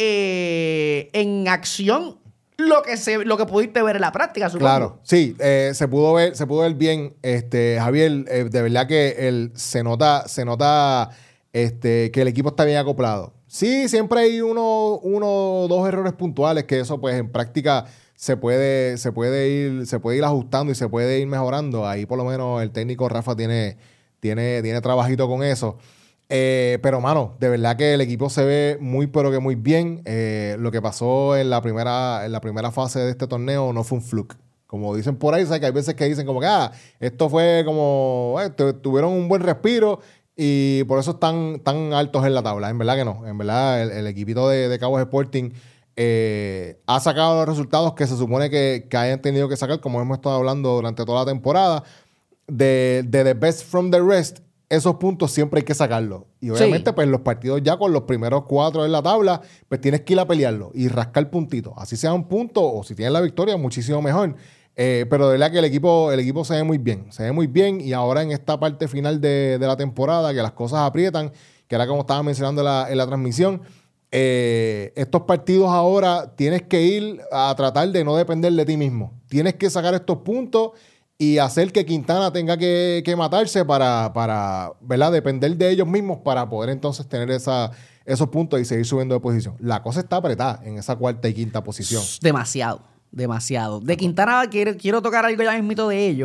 eh, en acción lo que se, lo que pudiste ver en la práctica, supongo? Claro, sí, eh, se pudo ver, se pudo ver bien, este, Javier, eh, de verdad que el, se nota, se nota este, que el equipo está bien acoplado. Sí, siempre hay uno, uno o dos errores puntuales que eso, pues, en práctica se puede, se puede ir, se puede ir ajustando y se puede ir mejorando. Ahí por lo menos el técnico Rafa tiene, tiene, tiene trabajito con eso. Eh, pero, mano, de verdad que el equipo se ve muy, pero que muy bien. Eh, lo que pasó en la primera, en la primera fase de este torneo no fue un fluke. Como dicen por ahí, ¿sabes? Que hay veces que dicen como que, ah, esto fue como, eh, tuvieron un buen respiro y por eso están tan altos en la tabla. En verdad que no. En verdad, el, el equipito de, de Caguas Sporting eh, ha sacado los resultados que se supone que, que hayan tenido que sacar, como hemos estado hablando durante toda la temporada, de, de the best from the rest. Esos puntos siempre hay que sacarlos. Y obviamente, sí. pues los partidos ya con los primeros cuatro en la tabla, pues tienes que ir a pelearlo y rascar puntitos. Así sea un punto o si tienes la victoria, muchísimo mejor. Eh, pero de verdad que el equipo, el equipo se ve muy bien. Se ve muy bien y ahora en esta parte final de, de la temporada, que las cosas aprietan, que era como estaba mencionando en la, en la transmisión, eh, estos partidos ahora tienes que ir a tratar de no depender de ti mismo. Tienes que sacar estos puntos y hacer que Quintana tenga que, que matarse para, para ¿verdad? Depender de ellos mismos para poder entonces tener esa, esos puntos y seguir subiendo de posición. La cosa está apretada en esa cuarta y quinta posición. Demasiado, demasiado. De Quintana quiero, quiero tocar algo ya mismito de ellos.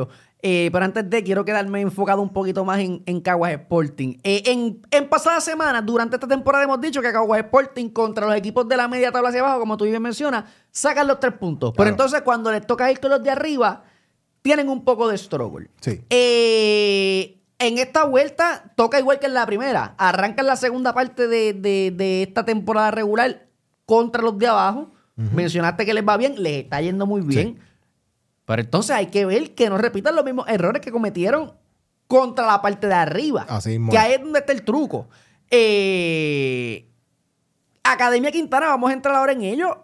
Eh, pero antes de, quiero quedarme enfocado un poquito más en, en Caguas Sporting. Eh, en, en pasadas semanas, durante esta temporada, hemos dicho que Caguas Sporting contra los equipos de la media tabla hacia abajo, como tú bien mencionas, sacan los tres puntos. Pero Claro. entonces, cuando les toca ir con los de arriba, tienen un poco de struggle. Sí. Eh, en esta vuelta, toca igual que en la primera. Arrancan la segunda parte de, de, de esta temporada regular contra los de abajo. Uh-huh. Mencionaste que les va bien, les está yendo muy bien. Sí. Pero entonces hay que ver que no repitan los mismos errores que cometieron contra la parte de arriba. Así mismo. Que ahí es donde está el truco. Eh, Academia Quintana, vamos a entrar ahora en ello.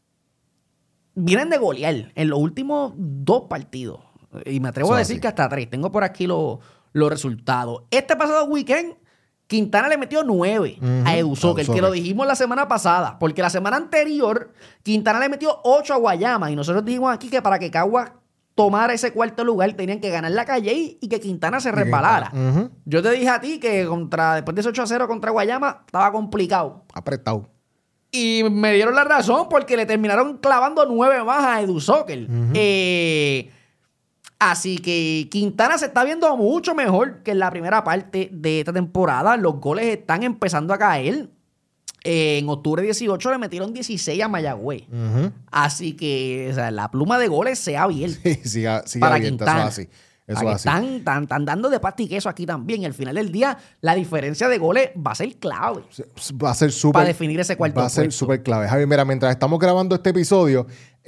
Vienen de golear en los últimos dos partidos. Y me atrevo Eso a decir así. que hasta tres. Tengo por aquí los, los resultados. Este pasado weekend, Quintana le metió nueve uh-huh. a Edu Soccer, que lo dijimos la semana pasada. Porque la semana anterior, Quintana le metió ocho a Guayama. Y nosotros dijimos aquí que para que Caguas tomara ese cuarto lugar, tenían que ganar la Calle y que Quintana se resbalara. Uh-huh. Yo te dije a ti que contra después de ese ocho a cero contra Guayama, estaba complicado. Apretado. Y me dieron la razón porque le terminaron clavando nueve más a Edu Soccer. Uh-huh. Eh... Así que Quintana se está viendo mucho mejor que en la primera parte de esta temporada. Los goles están empezando a caer. Eh, en octubre dieciocho le metieron dieciséis a Mayagüez. Uh-huh. Así que o sea, la pluma de goles se ha abierto. Sí, siga, siga para abierta, Quintana. Eso es así. Eso es así. Están, están, están dando de pasta y queso aquí también. Y al final del día, la diferencia de goles va a ser clave. Va a ser súper. Para definir ese cuarto Va a ser súper clave. Javi, mira, mientras estamos grabando este episodio,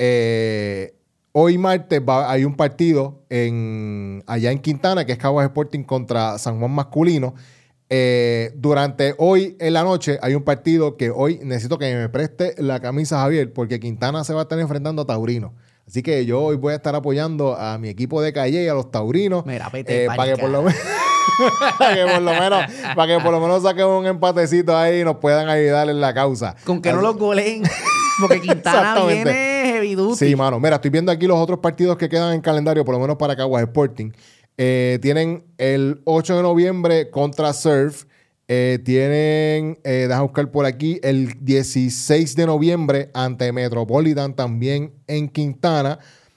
eh. Hoy martes va, hay un partido en, allá en Quintana, que es Caguas Sporting contra San Juan Masculino. Eh, durante hoy en la noche hay un partido que hoy necesito que me preste la camisa, Javier, porque Quintana se va a estar enfrentando a Taurino. Así que yo hoy voy a estar apoyando a mi equipo de Calle y a los taurinos. Mira, vete eh, para que por lo menos para que por lo menos para que por lo menos saquen un empatecito ahí y nos puedan ayudar en la causa. Con que Así, no los goleen. Porque Quintana viene heavy duty. Sí, mano. Mira, estoy viendo aquí los otros partidos que quedan en calendario, por lo menos para Caguas Sporting. Eh, tienen el ocho de noviembre contra Surf. Eh, tienen, eh, deja buscar por aquí, el dieciséis de noviembre ante Metropolitan también en Quintana.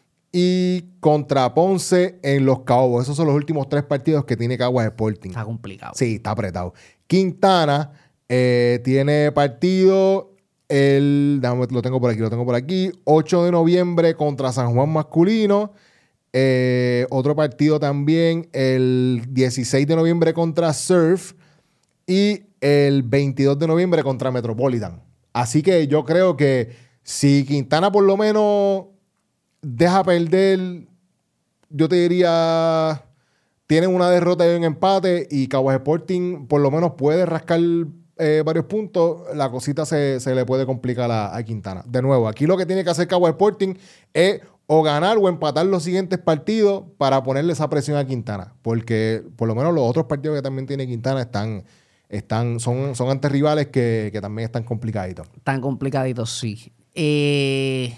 Y contra Ponce en Los Caobos. Esos son los últimos tres partidos que tiene Caguas Sporting. Está complicado. Sí, está apretado. Quintana eh, tiene partido... El, déjame, lo tengo por aquí, lo tengo por aquí. ocho de noviembre contra San Juan Masculino. Eh, otro partido también el dieciséis de noviembre contra Surf. Y el veintidós de noviembre contra Metropolitan. Así que yo creo que si Quintana por lo menos deja perder, yo te diría, tienen una derrota y un empate y Caguas Sporting por lo menos puede rascar Eh, varios puntos, la cosita se, se le puede complicar a, a Quintana. De nuevo, aquí lo que tiene que hacer Caguas Sporting es o ganar o empatar los siguientes partidos para ponerle esa presión a Quintana. Porque por lo menos los otros partidos que también tiene Quintana están, están, son, son ante rivales que, que también están complicaditos. Están complicaditos, sí. Eh...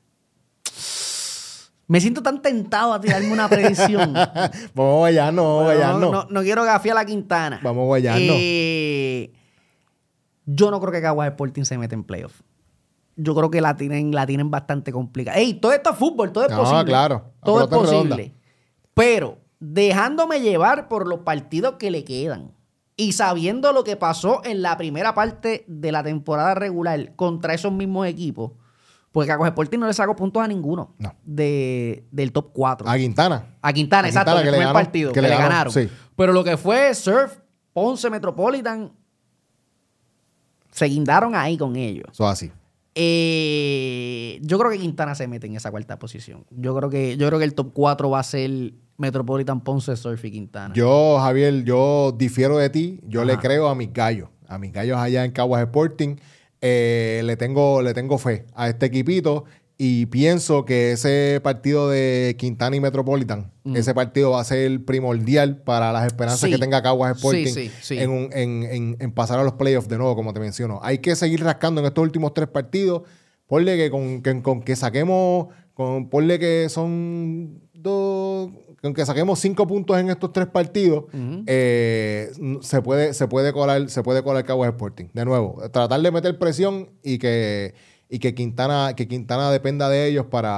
Me siento tan tentado a tirarme una predicción. Vamos a guayarnos, vamos a guayarnos. No, no, no quiero gafiar a la Quintana. Vamos a guayarnos. Eh... Yo no creo que Caguas Sporting se meta en playoff. Yo creo que la tienen, la tienen bastante complicada. ¡Ey! Todo esto es fútbol, todo es No, posible. claro. Todo es pelota posible. redonda. Pero dejándome llevar por los partidos que le quedan y sabiendo lo que pasó en la primera parte de la temporada regular contra esos mismos equipos, porque Caguas Sporting no le sacó puntos a ninguno No. de, del top cuatro. A Quintana. A Quintana, A exacto, Quintana, el que le primer ganó, partido, que que, le le ganó, ganaron. sí. Pero lo que fue Surf, Ponce, Metropolitan, se guindaron ahí con ellos. Eso así. Eh, yo creo que Quintana se mete en esa cuarta posición. Yo creo que, yo creo que el top cuatro va a ser Metropolitan, Ponce, Surf y Quintana. Yo, Javier, yo difiero de ti. Yo Ajá. le creo a mis gallos. A mis gallos allá en Caguas Sporting. Eh, le, tengo, le tengo fe a este equipito. Y pienso que ese partido de Quintana y Metropolitan, mm. ese partido va a ser primordial para las esperanzas sí. que tenga Caguas Sporting sí, sí, sí. En, un, en, en, en pasar a los playoffs de nuevo, como te menciono. Hay que seguir rascando en estos últimos tres partidos. Ponle que con que, con que saquemos, con, ponle que son dos, con que saquemos cinco puntos en estos tres partidos, uh-huh. eh, se puede, se puede colar, se puede colar Caguas Sporting. De nuevo, tratar de meter presión y que, y que Quintana, que Quintana dependa de ellos para,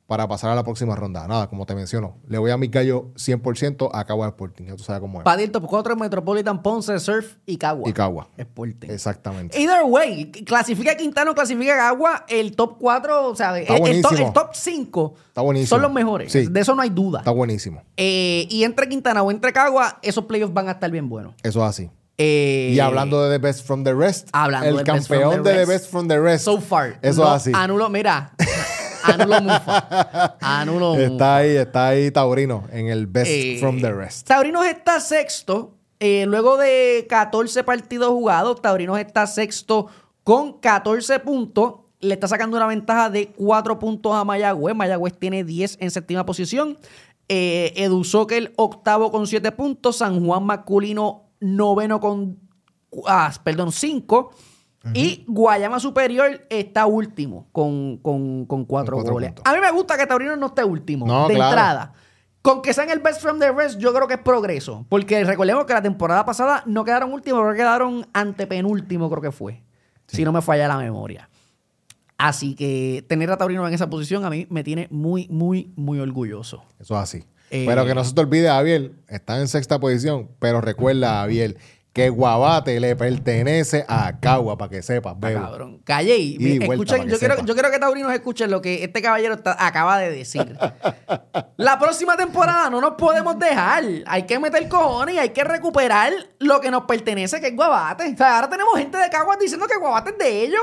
para pasar a la próxima ronda. Nada, como te menciono, le voy a mi gallo cien por ciento a Cagua Sporting. Ya tú sabes cómo es. Para el top cuatro, Metropolitan, Ponce, Surf y Cagua. Y Cagua. Sporting. Exactamente. Either way, clasifica Quintano, clasifica Cagua, el top cuatro, o sea, el, Está el top, buenísimo. el top cinco Está buenísimo. son los mejores. Sí. De eso no hay duda. Está buenísimo. Eh, y entre Quintana o entre Cagua, esos playoffs van a estar bien buenos. Eso es así. Eh, Y hablando de The Best from the Rest, Hablando el del Best campeón from the de The Rest. Best from the Rest. So far. Eso no, es así. Anulo, mira. Anulo Mufa. Anulo Mufa. Está ahí, está ahí Taurino en el Best Eh, from the Rest. Taurinos está sexto. Eh, luego de catorce partidos jugados, Taurinos está sexto con catorce puntos. Le está sacando una ventaja de cuatro puntos a Mayagüez. Mayagüez tiene diez en séptima posición. Eh, Edu Soccer octavo con siete puntos. San Juan masculino noveno con ah, perdón, cinco. Uh-huh. Y Guayama Superior está último con, con, con cuatro, Con cuatro goles. puntos. A mí me gusta que Taurinos no esté último No, de claro. entrada. Con que sean el best from the rest, yo creo que es progreso. Porque recordemos que la temporada pasada no quedaron últimos, pero quedaron antepenúltimo, creo que fue. Sí. Si no me falla la memoria. Así que tener a Taurinos en esa posición a mí me tiene muy, muy, muy orgulloso. Eso es así. Eh, pero que no se te olvide, Javier, está en sexta posición, pero recuerda, Javier, que Guabate le pertenece a Cagua, para que sepas, Ah, bebo. cabrón. Callé y, Y vuelta, escuchen, para que yo, quiero, sepa. yo quiero que Taurinos escuchen lo que este caballero está- acaba de decir. La próxima temporada no nos podemos dejar. Hay que meter cojones y hay que recuperar lo que nos pertenece, que es Guabate. O sea, ahora tenemos gente de Caguas diciendo que Guabate es de ellos.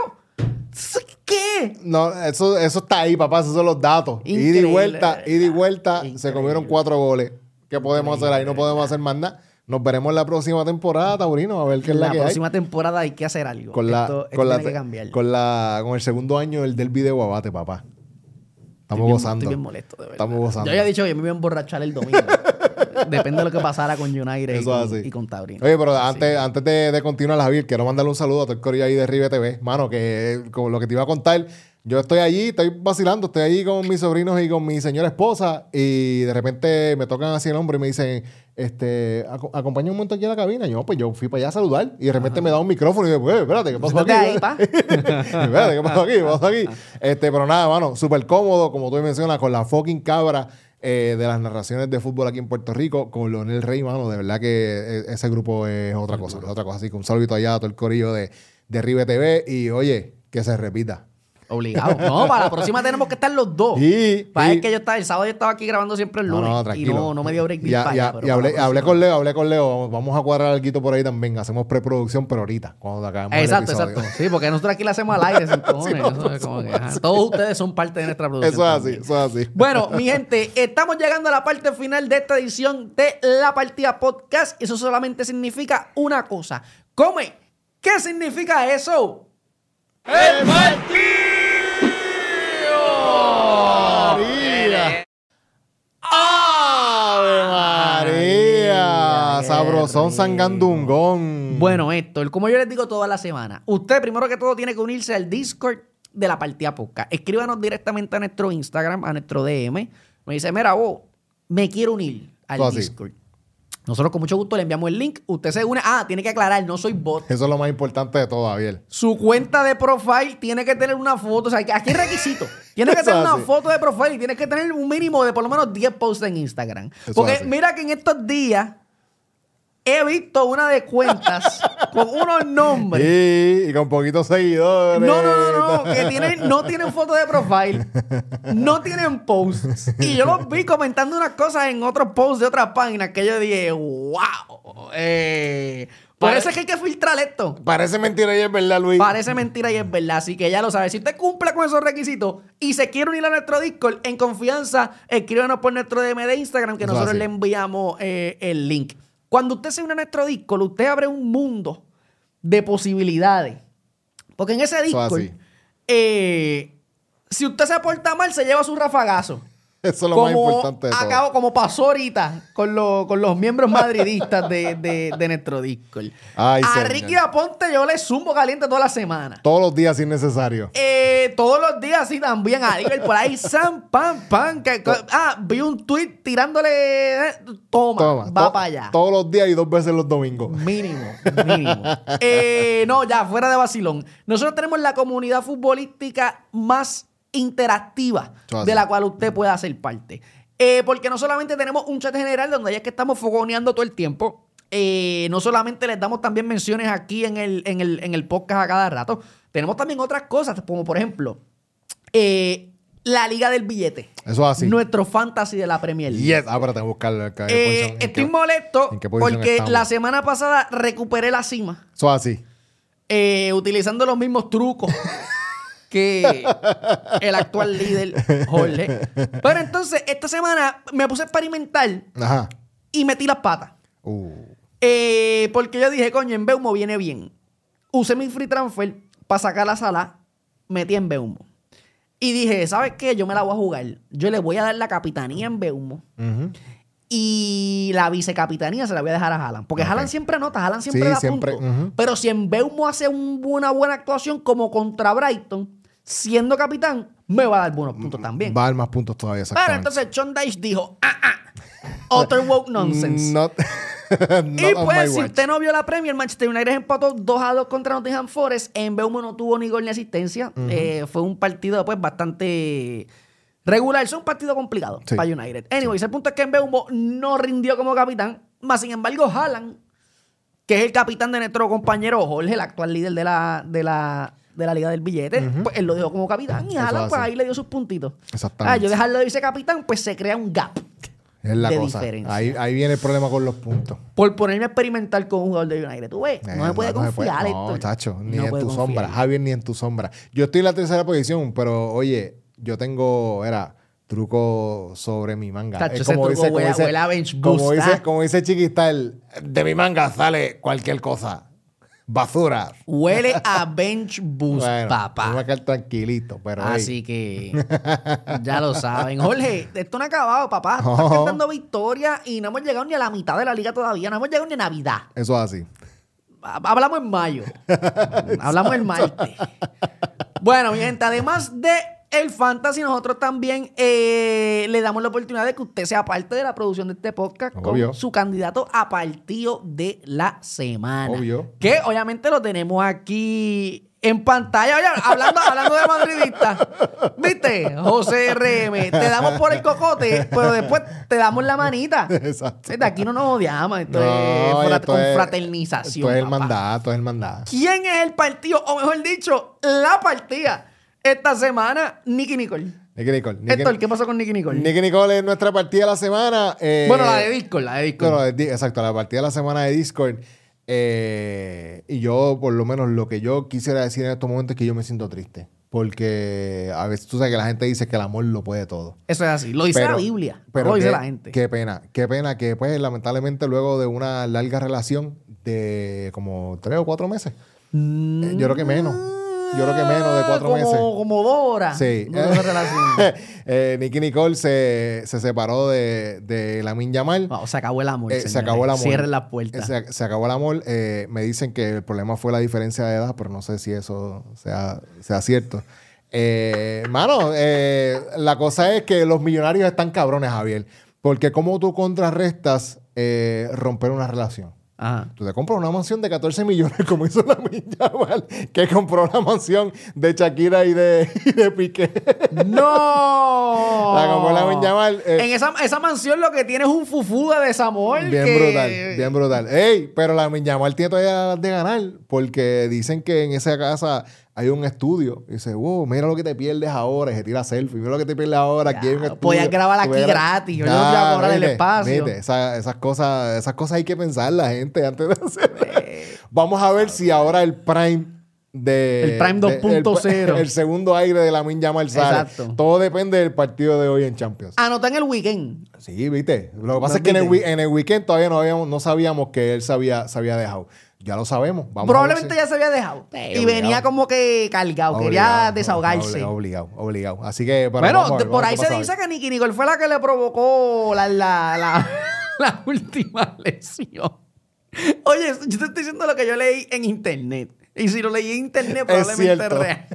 ¿Qué? No, eso, eso está ahí, papá, esos son los datos. Ida y Increíble, vuelta, ida y vuelta, Increíble. se comieron cuatro goles. ¿Qué podemos hacer ahí? No podemos hacer más nada. Nos veremos la próxima temporada, Taurino, a ver qué es la, La que próxima hay. temporada hay que hacer algo. Con la, esto, esto con, la, tiene que cambiar. con la con el segundo año del derbi de Guabate, papá. Estamos Estoy bien- gozando. Estoy bien molesto, de verdad. Estamos gozando. Yo había dicho que yo me iba a emborrachar el domingo. Depende de lo que pasara con United y Eso con, es así. y con Taurino. Oye, pero Así antes, que- antes de, de continuar, Javier, quiero mandarle un saludo a todo el corillo ahí de Rive T V. Mano, que como lo que te iba a contar, yo estoy allí, estoy vacilando, estoy allí con mis sobrinos y con mi señora esposa y de repente me tocan así el hombro y me dicen, este, "Aco- acompaña un momento aquí a la cabina". Y yo, pues yo fui para allá a saludar y de repente me da un micrófono y yo, pues, espérate, ¿qué pasó aquí? Siéntate ahí, pa. Espérate, ¿qué pasó aquí? ¿Qué pasó aquí? Este, pero nada, mano, súper cómodo, como tú mencionas, con la fucking cabra eh, de las narraciones de fútbol aquí en Puerto Rico, con Leonel Rey, mano, de verdad que eh, ese grupo es otra cosa, es otra cosa. Así que un saludito allá a todo el corillo de, de Rive T V y oye, que se repita. Obligado. No, para la próxima tenemos que estar los dos. Y, Para y- es que yo estaba, el sábado yo estaba aquí grabando siempre el No, lunes. no, y tranquilo. no, no me dio break Ya, para ya, allá, pero y para hablé, la hablé próxima. con Leo, hablé con Leo. Vamos, vamos a cuadrar algo por ahí también. Hacemos preproducción, pero ahorita, cuando acabemos Exacto, el episodio. exacto. Sí, porque nosotros aquí la hacemos al aire, sin cojones. Sí, no, Eso es como que, ajá, todos ustedes son parte de nuestra producción. Eso es así, también. eso es así. Bueno, mi gente, estamos llegando a la parte final de esta edición de La Partida Podcast. Eso solamente significa una cosa. Come, ¿qué significa eso? ¡El partido! María. ¡Ave María! Sabrosón sangandungón. Bueno, Héctor, como yo les digo toda la semana, usted primero que todo tiene que unirse al Discord de La Partida Podcast. Escríbanos directamente a nuestro Instagram, a nuestro D M. Me dice, mira, vos, me quiero unir al Todo así. Discord. Nosotros con mucho gusto le enviamos el link. Usted se une. Ah, tiene que aclarar, no soy bot. Eso es lo más importante de todo, Javier. Su cuenta de profile tiene que tener una foto. O sea, aquí hay requisito. Tiene que Eso tener una así. foto de profile y tiene que tener un mínimo de por lo menos diez posts en Instagram. Eso Porque así. mira que en estos días he visto una de cuentas con unos nombres. Y, y con poquitos seguidores. No, no, no, no, que tienen, no tienen foto de profile, no tienen posts. Y yo los vi comentando unas cosas en otros posts de otras páginas que yo dije, wow. Eh, por Pare- eso es que hay que filtrar esto. Parece mentira y es verdad, Luis. Parece mentira y es verdad, así que ya lo sabe. Si usted cumple con esos requisitos y se quiere unir a nuestro Discord, en confianza, escríbanos por nuestro D M de Instagram que Eso nosotros así. le enviamos eh, el link. Cuando usted se une a nuestro Discord, usted abre un mundo de posibilidades. Porque en ese Eso Discord, así. eh, si usted se porta mal, se lleva su rafagazo. Eso es lo como más importante de todo. acabo, como pasó ahorita con, lo- con los miembros madridistas de, de- de nuestro Discord. Ay, a señor. Ricky Aponte yo le zumbo caliente toda la semana. Todos los días si es necesario. Eh, todos los días sí también a Iber por ahí, Sam, pam, pam. Que, que- ah, vi un tweet tirándole. eh, Toma, Toma, va to- para allá. Todos los días y dos veces los domingos. Mínimo, mínimo. Eh, no, ya, fuera de vacilón. Nosotros tenemos la comunidad futbolística más interactiva Eso así. de la cual usted pueda ser parte. Eh, porque no solamente tenemos un chat general donde ya es que estamos fogoneando todo el tiempo, eh, no solamente les damos también menciones aquí en el, en, el, en el podcast a cada rato, tenemos también otras cosas, como por ejemplo, eh, la Liga del Billete. Eso es así. Nuestro fantasy de la Premier League. Yes. Ah, pero tengo que buscarlo. ¿En qué Eh, posición- en estoy qué- molesto en qué posición porque estamos? la semana pasada recuperé la cima Eso es así. eh, utilizando los mismos trucos que el actual líder Jorge. Pero entonces esta semana me puse a experimentar Ajá. y metí las patas. Uh. Eh, porque yo dije, coño, en Beumo viene bien. Usé mi free transfer para sacar la sala, metí en Beumo. Y dije, ¿sabes qué? Yo me la voy a jugar. Yo le voy a dar la capitanía en Beumo. Ujú. Y la vicecapitanía se la voy a dejar a Haaland. Porque Ok. Haaland siempre anota, Haaland siempre Sí, da siempre, puntos. ujú. Pero si en Beumo hace un- una buena actuación como contra Brighton, siendo capitán, me va a dar buenos puntos también. Va a dar más puntos todavía, Pero exactamente. entonces Sean Dyche dijo, ah, ah, utter woke nonsense. Not, Y not on pues, my si watch. usted no vio la Premier, Manchester United empató dos a dos contra Nottingham Forest. En Beumo no tuvo ni gol ni asistencia. Eh, fue un partido pues bastante regular. Es un partido complicado Sí. para United. Anyways, el punto es que en Beumo no rindió como capitán. Más sin embargo, Haaland, que es el capitán de nuestro compañero Jorge, el actual líder de la, de la, de la Liga del Billete, pues él lo dejó como capitán. Y Eso Haaland pues hace. ahí le dio sus puntitos. Exactamente. Ah, yo dejarlo de vicecapitán, pues se crea un gap Es la de cosa. diferencia. Ahí, ahí viene el problema con los puntos. Por ponerme a experimentar con un jugador de United. Tú ves, no Eh, me puede no se puede. confiar, No, Héctor. chacho, ni No en puede tu confiar. sombra. Javier, ni en tu sombra. Yo estoy en la tercera posición, pero oye, yo tengo, era, truco sobre mi manga. Chacho, Es ese truco huele a- huele a bench boost, como dice, ah. como dice Chiquistal, de mi manga sale cualquier cosa. Basura. Huele a bench boost, Bueno, papá. me voy a quedar tranquilito, pero Así hey, que ya lo saben. Jorge, esto no ha acabado, papá. Tú No. estás cantando victoria y no hemos llegado ni a la mitad de la liga todavía. No hemos llegado ni a Navidad. eso es así. Ha- Hablamos en mayo. Hablamos el martes. Bueno, mi gente, además de el fantasy, nosotros también eh, le damos la oportunidad de que usted sea parte de la producción de este podcast Obvio. con su candidato a partido de la semana. Obvio. Que obviamente lo tenemos aquí en pantalla. Oye, hablando, hablando de madridistas, ¿viste? José R M, te damos por el cocote, pero después te damos la manita. Exacto. De aquí no nos odiamos, esto No, es fra- esto es- confraternización. Esto es el papá. mandato, es el mandato. ¿Quién es el partido? O mejor dicho, la partida esta semana, Nicky Nicole. Nicky Nicole. Nicky- Héctor, ¿qué pasó con Nicky Nicole? Nicky Nicole es nuestra partida de la semana. eh, bueno, la de Discord, la de Discord. Bueno, de di- exacto, la partida de la semana de Discord. Eh, y yo, por lo menos, lo que yo quisiera decir en estos momentos es que yo me siento triste. Porque a veces tú sabes que la gente dice que el amor lo puede todo. Eso es así. Lo dice Pero- la Biblia. Pero no lo dice qué- la gente. Qué pena, qué pena que, pues, lamentablemente, luego de una larga relación de como tres o cuatro meses. eh, yo creo que menos. Yo creo que menos de cuatro como, meses. Como dos horas. Sí. No esa relación. eh, Nicky Nicole se, se separó de, de Lamin Yamal. No, se acabó el amor. Eh, se señores. acabó el amor. Cierren las puertas. Se, se acabó el amor. Eh, me dicen que el problema fue la diferencia de edad, pero no sé si eso sea, sea cierto. Eh, mano, eh, la cosa es que los millonarios están cabrones, Javier. Porque ¿cómo tú contrarrestas eh, romper una relación? Ajá. Tú te compras una mansión de catorce millones como hizo la Yamal, que compró la mansión de Shakira y de, y de Piqué. ¡No! La compró la Yamal. eh, En esa, esa mansión lo que tiene es un fufú de desamor. Bien que- brutal, bien brutal. Ey, pero la Yamal tiene todavía las de ganar porque dicen que en esa casa hay un estudio. Y dice, wow, mira lo que te pierdes ahora. Y se tira selfie. Mira lo que te pierdes ahora. Aquí hay un Ya, estudio. podías grabar aquí Tuviera- gratis. Yo no te voy a cobrar el viste, espacio. viste, esa- esas, cosas, esas cosas hay que pensar la gente antes de hacer. Vamos a ver si ahora el Prime de... El Prime de- dos punto cero. El, el segundo aire de la Yamal sale. Exacto. Todo depende del partido de hoy en Champions. Anota en el weekend. Sí, viste. Lo que pasa ¿No es que en el, viste? wi- en el weekend todavía no, habíamos, no sabíamos que él se había, se había dejado. Ya lo sabemos. Vamos Probablemente a ver ya se había dejado. Sí, y obligado. venía como que cargado. si- Quería Obligado, desahogarse. Obligado, obligado, obligado. Así que, pero Bueno, vamos a ver, de- por vamos a ahí ver qué se pasa dice hoy. que Nicky Nicole fue la que le provocó la, la, la, la última lesión. Oye, yo te estoy diciendo lo que yo leí en internet. Y si lo leí en internet, probablemente es cierto. real.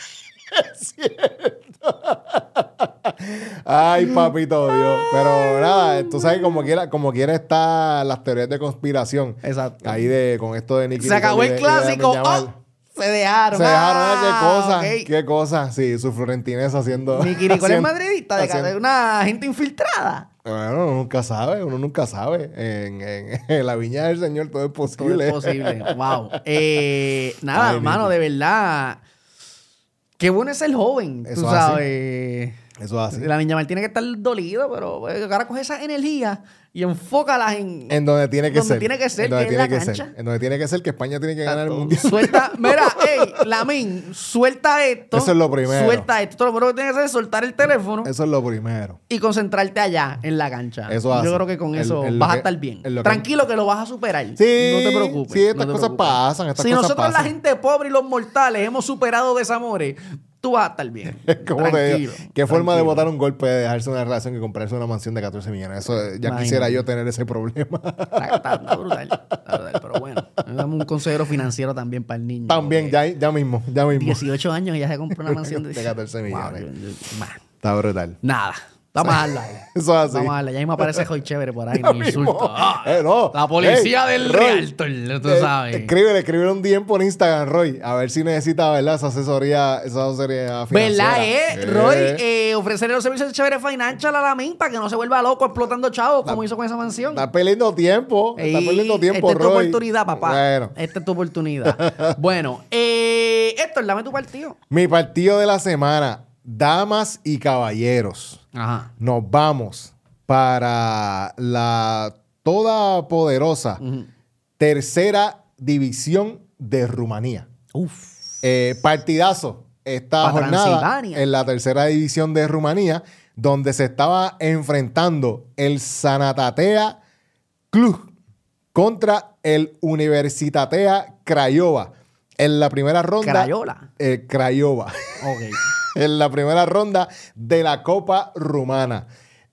Ay, papito Dios. Pero nada, tú sabes, como quiera, como quiera están las teorías de conspiración. Exacto. Ahí de, con esto de Nicky Se acabó Nicole y el de- y de clásico. Lamine Yamal. ¡Oh! Se dejaron. Se dejaron, ah, qué cosa, ok. qué cosa. Sí, su florentinesa haciendo... Mi Quiricol es haciendo- madridista, de haciendo- casa, una gente infiltrada. Bueno, uno nunca sabe, uno nunca sabe. En, en- en la viña del Señor todo es Todo posible. es posible. Wow. Eh, nada, Ay, hermano, Nicky. de verdad. Qué bueno es ser joven, Eso tú es así. sabes. Eso es así. La niña Mal tiene que estar dolido, pero pues, ahora coge esas energías y enfócalas en... En donde tiene que donde ser. tiene que ser, En donde que es tiene la que cancha. ser. En donde tiene que ser que España tiene que ganar el Exacto. mundial. Suelta, mira, hey, Lamin, suelta esto. Eso es lo primero. Suelta esto. Lo primero que tienes que hacer es soltar el teléfono Eso es lo primero. y concentrarte allá en la cancha. Eso hace. Yo creo que con El- eso el lo vas a que- estar bien. el lo que- Tranquilo que lo vas a superar. Sí, No te preocupes. sí, estas no te cosas preocupes. pasan, estas si cosas nosotros pasan. la gente pobre y los mortales hemos superado desamores, tú vas a estar bien. ¿Cómo te Tranquilo. digo? ¿Qué forma de tranquilo. botar un golpe de dejarse una relación que comprarse una mansión de catorce millones? Eso, eh, ya Imagínate. quisiera yo tener ese problema. Está, está- está brutal, está brutal. Pero bueno, damos un consejero financiero también para el niño. También, porque ya, ya mismo, ya mismo. dieciocho años y ya se compró una mansión de, De catorce millones. Wow, yo- yo- man, Está brutal. nada. Vamos a darle ahí. Eso es así. Vamos a darle. Ya mismo aparece Joy Chévere por ahí. Ya Me mismo. insulta. Ah, Eh, no. La policía Ey, del Roy, Realtor, tú eh, sabes. Escríbele, escríbele un D M por Instagram, Roy. A ver si necesita, ¿verdad? Esa asesoría, esa asesoría financiera. ¿Verdad, eh? Eh. Roy, eh, ofrecerle los servicios de Chévere Financial a la M I N para que no se vuelva loco explotando chavos como hizo con esa mansión. Está perdiendo tiempo. Está Ey, perdiendo tiempo, esta es tu Roy. oportunidad, papá. Bueno. Esta es tu oportunidad. Bueno, eh, Héctor, dame tu partido. Mi partido de la semana. Damas y caballeros. Ajá. Nos vamos para la todopoderosa tercera división de Rumanía. Uf. Eh, partidazo esta Pa' jornada Transilvania. en la tercera división de Rumanía, donde se estaba enfrentando el Sanatatea Cluj contra el Universitatea Craiova. En la primera ronda. Crayola. Eh, Craiova. Ok. En la primera ronda de la Copa Rumana.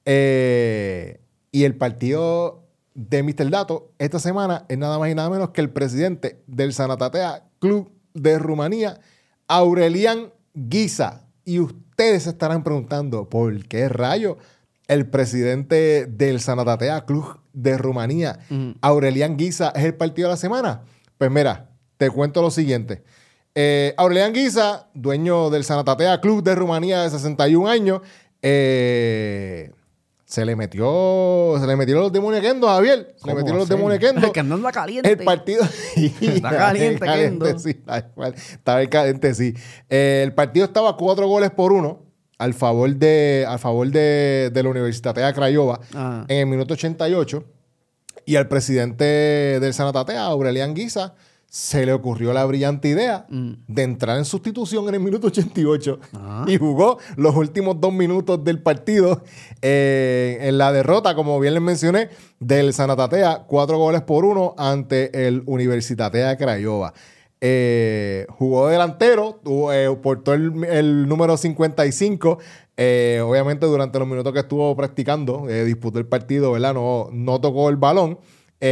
Eh, y el partido de míster Dato esta semana es nada más y nada menos que el presidente del Sanatatea Club de Rumanía, Aurelian Ghiza. Y ustedes se estarán preguntando, ¿por qué rayo el presidente del Sanatatea Club de Rumanía, Ujú. Aurelian Ghiza, es el partido de la semana? Pues mira, te cuento lo siguiente. Eh, Aurelian Ghiza, dueño del Sanatatea Club de Rumanía de sesenta y un años, eh, se le metió se le metieron los demonios Kendo, Javier. Se le ¿Cómo metieron los hacer? demonios Kendo. Que anda caliente. El partido. Está caliente, Kendo. Sí, está estaba caliente, sí. Eh, el partido estaba cuatro goles por uno al favor de, al favor de, de la Universitatea Craiova Ah. en el minuto ochenta y ocho. Y al presidente del Sanatatea, Aurelian Ghiza, se le ocurrió la brillante idea Mm. de entrar en sustitución en el minuto ochenta y ocho Ah. y jugó los últimos dos minutos del partido eh, en la derrota, como bien les mencioné, del Sanatatea, cuatro goles por uno ante el Universitatea Craiova. Eh, jugó delantero, tuvo, eh, portó el, el número cincuenta y cinco. Eh, obviamente, durante los minutos que estuvo practicando, eh, disputó el partido, ¿verdad? No, no tocó el balón.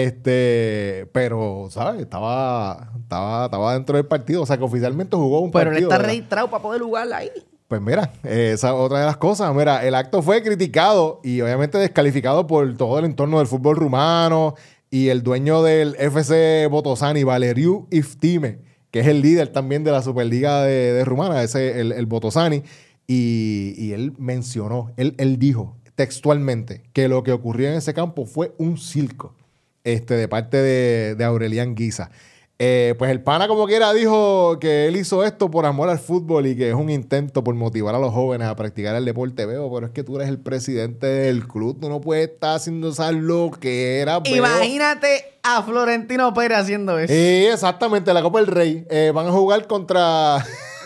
Este, pero, ¿sabes? Estaba, estaba, estaba dentro del partido. O sea, que oficialmente jugó un Pero él partido. está ¿verdad? registrado para poder jugar ahí. Pues mira, eh, esa es otra de las cosas. Mira, el acto fue criticado y obviamente descalificado por todo el entorno del fútbol rumano y el dueño del F C Botoșani, Valeriu Iftime, que es el líder también de la Superliga de, de Rumana, ese, el, el Botoșani. Y, y él mencionó, él, él dijo textualmente que lo que ocurrió en ese campo fue un circo este, de parte de, de Aurelian Ghiza. Eh, pues el pana como quiera dijo que él hizo esto por amor al fútbol y que es un intento por motivar a los jóvenes a practicar el deporte. Veo, pero es que tú eres el presidente del club, tú no puedes estar haciendo esa loquera. Veo. Imagínate a Florentino Pérez haciendo eso. Sí, exactamente, la Copa del Rey. Eh, van a jugar contra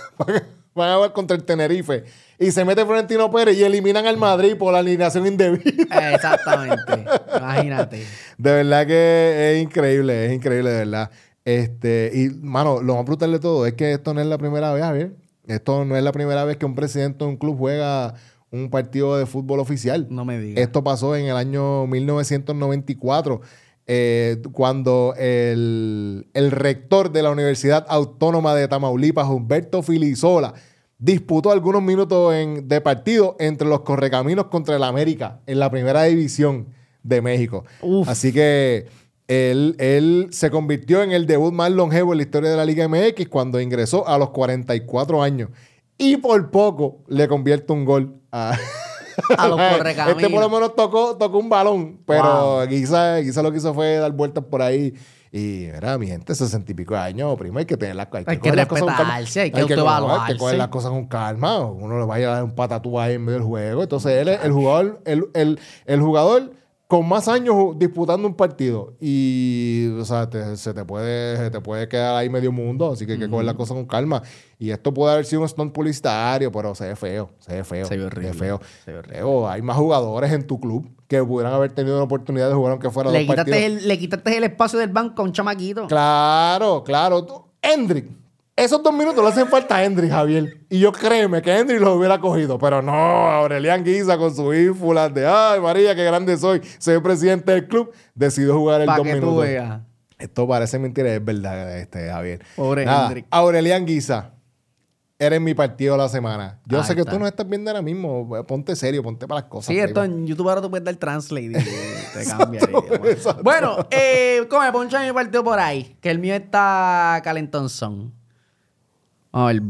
van a jugar contra el Tenerife y se mete Florentino Pérez y eliminan al Madrid por la alineación indebida. Exactamente. Imagínate. De verdad que es increíble, es increíble, de verdad. Este, y, mano, lo más brutal de todo es que esto no es la primera vez, Javier. Esto no es la primera vez que un presidente de un club juega un partido de fútbol oficial. No me digas. Esto pasó en el año mil novecientos noventa y cuatro, eh, cuando el, el rector de la Universidad Autónoma de Tamaulipas, Humberto Filisola, disputó algunos minutos en, de partido entre los Correcaminos contra el América en la primera división de México. Uf. Así que Él, él se convirtió en el debut más longevo en la historia de la Liga M X cuando ingresó a los cuarenta y cuatro años. Y por poco le convierte un gol a... A los correcaminos. Este por lo menos tocó, tocó un balón, pero Wow. quizás quizá lo que hizo fue dar vueltas por ahí. Y era mi gente, sesenta y pico de años, primo, hay que tener las hay Hay que coger las cosas con calma. respetarse, hay que Hay que autoevaluarse. coger las cosas con calma. Uno le vaya a dar un patatú ahí en medio del juego. Entonces él es el jugador, el, el, el jugador con más años disputando un partido. Y, o sea, te- se te puede, se te puede quedar ahí medio mundo. Así que hay que coger las cosas con calma. Y esto puede haber sido un stunt publicitario, pero se ve feo. Se ve feo. Se ve horrible, Se ve feo. se ve horrible. Luego, hay más jugadores en tu club que pudieran haber tenido la oportunidad de jugar aunque fuera Le dos partidos. quitaste, el, le quitaste el espacio del banco a un chamaquito. Claro, claro. Tú- Hendrick. Esos dos minutos le hacen falta a Hendrick, Javier. Y yo créeme que Hendrick lo hubiera cogido. Pero no, Aurelian Guisa con su ínfula de ay, María, qué grande soy. Soy presidente del club. Decidió jugar el Para dos que tú minutos. veas. Esto parece mentira, es verdad, este, Javier. Pobre Nada, Hendrick. Aurelian Guisa. Eres mi partido de la semana. Yo Ahí sé que está. tú no estás viendo ahora mismo. Ponte serio, ponte para las cosas. Sí, esto primo. en YouTube ahora tú puedes dar translate y te cambia el idioma. Bueno, eh, come, poncha mi partido por ahí. Que el mío está calentonzón. Vamos a ver.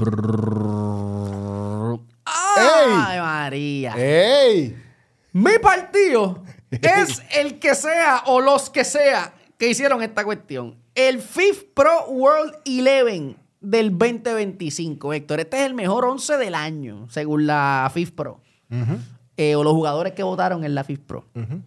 Brrrr. ¡Ay, María! ¡Ey! Mi partido es el que sea o los que sea que hicieron esta cuestión. El FIFA Pro World once del veinte veinticinco, Héctor. Este es el mejor once del año, según la FIFA Pro. Eh, o los jugadores que votaron en la FIFA Pro.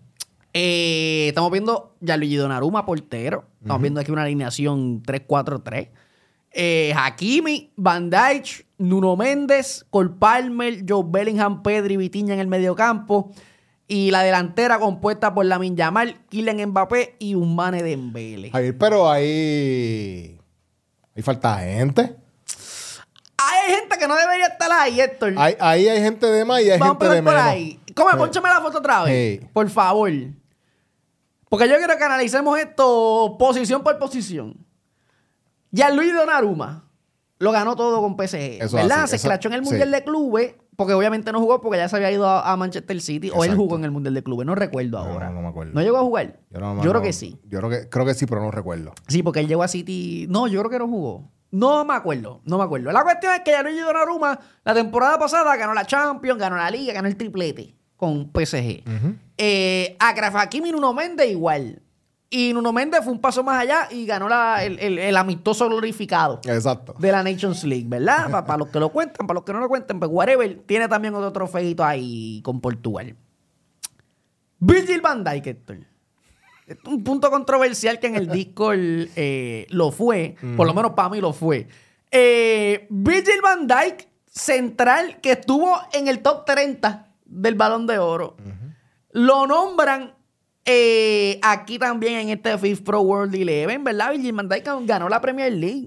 Eh, estamos viendo Gianluigi Donnarumma, portero. Estamos viendo aquí una alineación tres cuatro tres. Eh, Hakimi, Van Dijk, Nuno Méndez, Cole Palmer, Joe Bellingham, Pedri, Vitinha en el mediocampo. Y la delantera compuesta por Lamine Yamal, Kylian Mbappé y Ousmane Dembélé. Javier, pero ahí... Ahí falta gente. Hay gente que no debería estar ahí, Héctor. Ahí, ahí hay gente de más y hay Vamos a gente de empezar por menos. ahí. Come, Sí. pónchame la foto otra vez. Sí. Por favor. Porque yo quiero que analicemos esto posición por posición. Gianluigi Donnarumma lo ganó todo con P S G. Eso ¿Verdad? así, Se eso- escrachó en el sí. Mundial de Clubes. Porque obviamente no jugó porque ya se había ido a, a Manchester City. O él Exacto. jugó en el Mundial de Clubes. No recuerdo No, ahora. no me acuerdo. ¿No llegó a jugar? Yo, no, Yo no, creo que sí. Yo creo que, creo que sí, pero no recuerdo. Sí, porque él llegó a City. No, yo creo que no jugó. No me acuerdo, no me acuerdo. La cuestión es que Gianluigi Donnarumma la temporada pasada ganó la Champions, ganó la Liga, ganó el triplete con P S G. eh, Achraf Hakimi y Nuno Méndez igual. Y Nuno Méndez fue un paso más allá y ganó la- el, el- el amistoso glorificado Exacto. de la Nations League, ¿verdad? Para los que lo cuentan, para los que no lo cuentan, pues whatever. Tiene también otro trofeito ahí con Portugal. Virgil van Dijk, Héctor. Es un punto controversial que en el Discord eh, lo fue. Por lo menos para mí lo fue. Eh, Virgil van Dijk, central, que estuvo en el top treinta del Balón de Oro. Lo nombran eh, aquí también en este FIFA Pro World once, ¿verdad? Virgil van Dijk ganó la Premier League.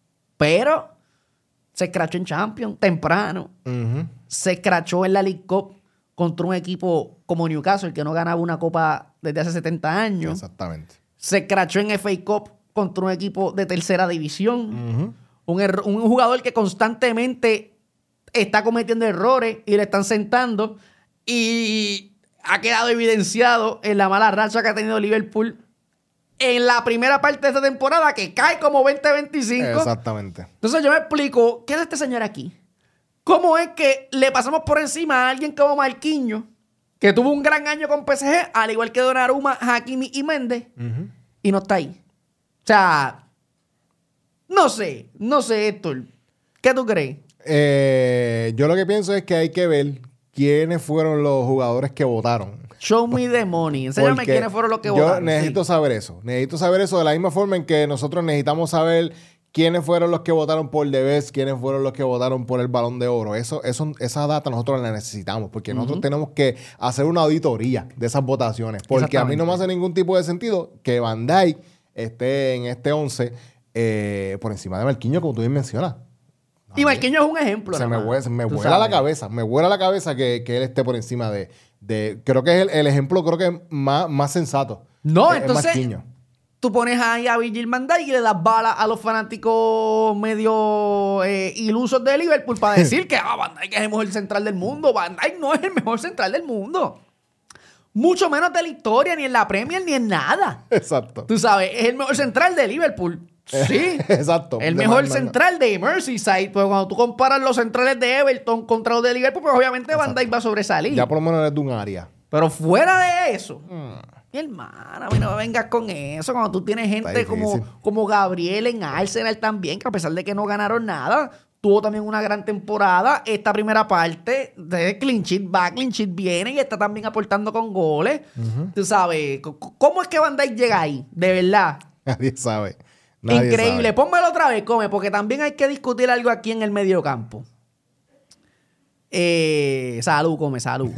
Pero se escrachó en Champions temprano. Ujú. Se escrachó en la League Cup contra un equipo como Newcastle, que no ganaba una copa desde hace setenta años. Exactamente. Se escrachó en F A Cup contra un equipo de tercera división. un, erro- un jugador que constantemente está cometiendo errores y le están sentando. Y ha quedado evidenciado en la mala racha que ha tenido Liverpool en la primera parte de esta temporada, que cae como veinte veinticinco. Exactamente. Entonces yo me explico, ¿qué es este señor aquí? ¿Cómo es que le pasamos por encima a alguien como Marquinhos, que tuvo un gran año con P S G, al igual que Donnarumma, Hakimi y Méndez, y no está ahí? O sea, no sé, no sé, Héctor. ¿Qué tú crees? Eh, yo lo que pienso es que hay que ver quiénes fueron los jugadores que votaron. Show me the money. Enséñame Porque quiénes fueron los que yo votaron. necesito Sí. saber eso. Necesito saber eso de la misma forma en que nosotros necesitamos saber quiénes fueron los que votaron por The Best, quiénes fueron los que votaron por el Balón de Oro. Eso, eso, esa data nosotros la necesitamos porque nosotros tenemos que hacer una auditoría de esas votaciones. Porque a mí no me hace ningún tipo de sentido que Van Dijk esté en este once eh, por encima de Marquinhos, como tú bien mencionas. Y Marquinhos es un ejemplo. Se me, nada más. vuela, se me Tú vuela la sabes. cabeza, me vuela la cabeza que, que él esté por encima de... de creo que es el, el ejemplo, creo que más, más sensato. No, Es- es entonces Marquinhos. tú pones ahí a Virgil van Dijk y le das balas a los fanáticos medio eh, ilusos de Liverpool para decir que ah, Van Dijk es el mejor central del mundo. Van Dijk no es el mejor central del mundo. mucho menos de la historia, ni en la Premier, ni en nada. Exacto. Tú sabes, es el mejor central de Liverpool. Sí. Exacto. El De mejor mal, mal, central de Merseyside. Pues cuando tú comparas los centrales de Everton contra los de Liverpool, pues obviamente Van Dijk va a sobresalir. Ya por lo menos eres de un área. Pero fuera de eso, Mm. mi hermana, a mí no me vengas con eso. Cuando tú tienes gente como, difícil. como Gabriel en Arsenal también, que a pesar de que no ganaron nada, tuvo también una gran temporada. Esta primera parte de clean sheet va, clean sheet viene y está también aportando con goles. Tú sabes, c- ¿cómo es que Van Dijk llega ahí? De verdad. Nadie sabe. Nadie Increíble. sabe. Pónmelo otra vez, come, porque también hay que discutir algo aquí en el mediocampo. Eh, salud, come, salud.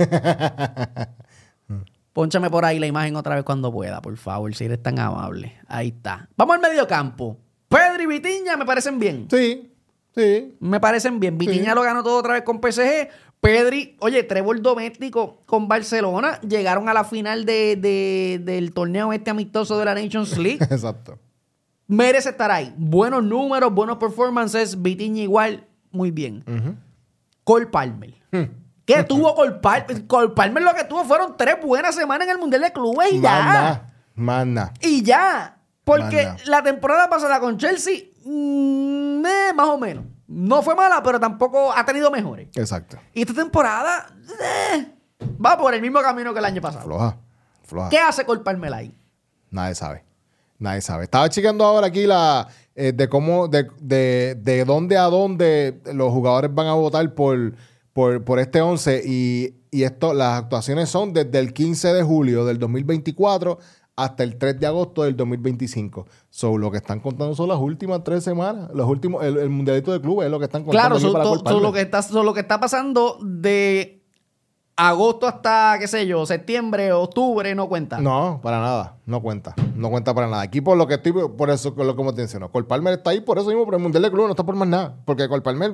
Pónchame por ahí la imagen otra vez cuando pueda, por favor, si eres tan amable. Ahí está. Vamos al mediocampo. Pedro y Vitinha me parecen bien. Sí, sí. Me parecen bien. Vitinha Sí. lo ganó todo otra vez con P S G. Pedri, oye, trébol doméstico con Barcelona. Llegaron a la final de, de- del torneo este amistoso de la Nations League. Exacto. Merece estar ahí. Buenos números, buenos performances. Vitinha igual, muy bien. Ujú. Cole Palmer. ¿Qué tuvo Cole Palmer? Cole Palmer lo que tuvo fueron tres buenas semanas en el Mundial de Clubes y Más ya. nada. Más nada. Y ya. Porque Manda. la temporada pasada con Chelsea, mm, eh, más o menos. No fue mala, pero tampoco ha tenido mejores. Exacto. Y esta temporada eh, va por el mismo camino que el año pasado. Floja. Floja. ¿Qué hace Cole Palmer ahí? Nadie sabe. Nadie sabe. Estaba chequeando ahora aquí la eh, de cómo, de, de, de dónde a dónde los jugadores van a votar por, por, por este once. Y, y esto, las actuaciones son desde el quince de julio del dos mil veinticuatro hasta el tres de agosto del dos mil veinticinco. So, lo que están contando son las últimas tres semanas. Los últimos, el, el mundialito de clubes es lo que están contando. Claro, aquí so- para to- Cole so Palmer. lo, que está, so lo que está pasando de agosto hasta, qué sé yo, septiembre, octubre, no cuenta. No, para nada. No cuenta. No cuenta para nada. Aquí por lo que estoy, por eso, con lo como te menciono. Cole Palmer está ahí por eso mismo, pero el Mundial de Clubes no está por más nada. Porque Cole Palmer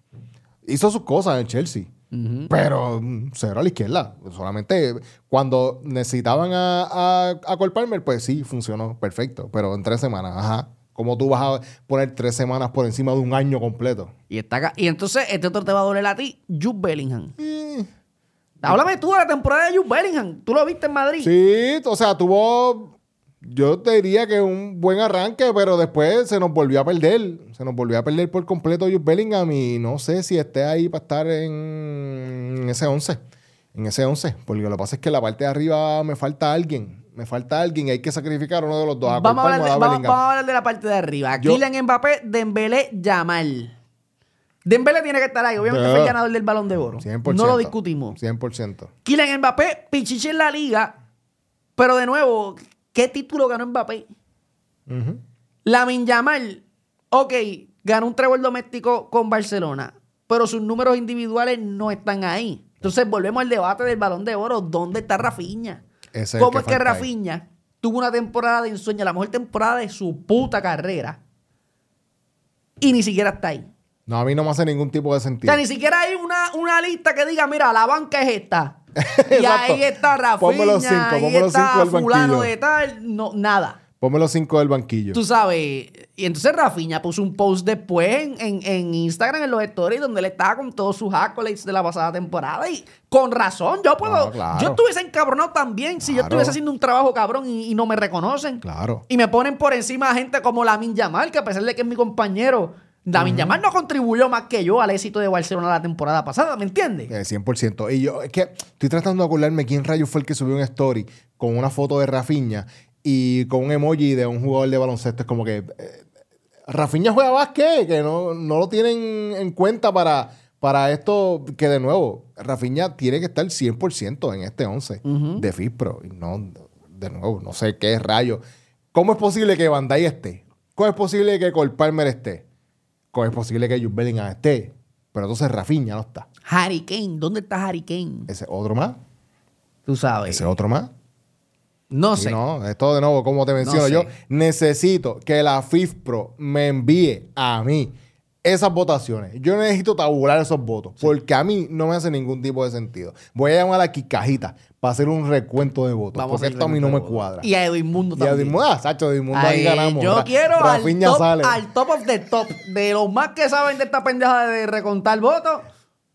hizo sus cosas en Chelsea. Pero mm, cero a la izquierda. Solamente cuando necesitaban a, a, a Cole Palmer, pues sí, funcionó. Perfecto. Pero en tres semanas, ajá. ¿Cómo tú vas a poner tres semanas por encima de un año completo? Y, está acá- y entonces este otro te va a doler a ti, Jude Bellingham. Eh, Háblame tú de la temporada de Jude Bellingham. ¿Tú lo viste en Madrid? Sí, o sea, tuvo, yo te diría que un buen arranque, pero después se nos volvió a perder. Se nos volvió a perder por completo Jude Bellingham y no sé si esté ahí para estar en, en ese once. En ese once. Porque lo que pasa es que la parte de arriba me falta alguien. Me falta alguien y hay que sacrificar a uno de los dos. A Vamos a, Cole hablar de, Palmer o a vamos, Bellingham. vamos a hablar de la parte de arriba. Yo- Kylian Mbappé, Dembélé, Yamal. Dembélé tiene que estar ahí. Obviamente Yeah. fue el ganador del Balón de Oro. cien por ciento. No lo discutimos. cien por ciento. Kylian Mbappé, pichichi en la liga. Pero de nuevo, ¿qué título ganó Mbappé? Ujú. Lamine Yamal, ok, ganó un trébol doméstico con Barcelona, pero sus números individuales no están ahí. Entonces volvemos al debate del Balón de Oro. ¿Dónde está Rafinha? Ese es el ¿Cómo que es que falta ahí. Rafinha tuvo una temporada de ensueño, la mejor temporada de su puta carrera, y ni siquiera está ahí? No, a mí no me hace ningún tipo de O sentido. sea, ni siquiera hay una, una lista que diga, mira, la banca es esta. y Exacto. ahí está Rafinha, Ponme los cinco, ahí ponme los está cinco del fulano banquillo. de tal. No, nada. Ponme los cinco del banquillo. Tú sabes. Y entonces Rafinha puso un post después en, en, en Instagram, en los stories, donde él estaba con todos sus accolades de la pasada temporada. Y con razón, yo puedo. No, claro. Yo estuviese encabronado también si yo Claro. estuviese haciendo un trabajo cabrón y, y no me reconocen. Claro. Y me ponen por encima a gente como Lamine Yamal, que a pesar de que es mi compañero, Lamine Yamal no contribuyó más que yo al éxito de Barcelona la temporada pasada, ¿me entiendes? Eh, cien por ciento. Y yo, es que estoy tratando de acordarme quién rayos fue el que subió un story con una foto de Rafinha y con un emoji de un jugador de baloncesto. Es como que eh, Rafinha juega básquet, que no, no lo tienen en cuenta para, para esto, que de nuevo, Rafinha tiene que estar cien por ciento en este once de FIFPro. Y no, de nuevo, no sé qué rayo. ¿Cómo es posible que Van Dijk esté? ¿Cómo es posible que Cole Palmer esté? ¿Cómo es posible que Jude Bellingham esté? Pero entonces Rafinha no está. Harry Kane, ¿dónde está Harry Kane? Ese otro más. Tú sabes. Ese otro más. No Sí, sé. no, esto de nuevo, como te menciono, sé. yo necesito que la FIFPro me envíe a mí esas votaciones. Yo necesito tabular esos votos, porque a mí no me hace ningún tipo de sentido. Voy a llamar a Kikajita para hacer un recuento de votos, Vamos a porque hacer esto a mí no me recuento de cuadra. votos. Y a Edwin Mundo Y a también. Edmundo, ah, Sacho, Edmundo, ahí Ay, ganamos. yo Ra- quiero al Rafinha top, sale. al top of the top. De los más que saben de esta pendeja de recontar votos,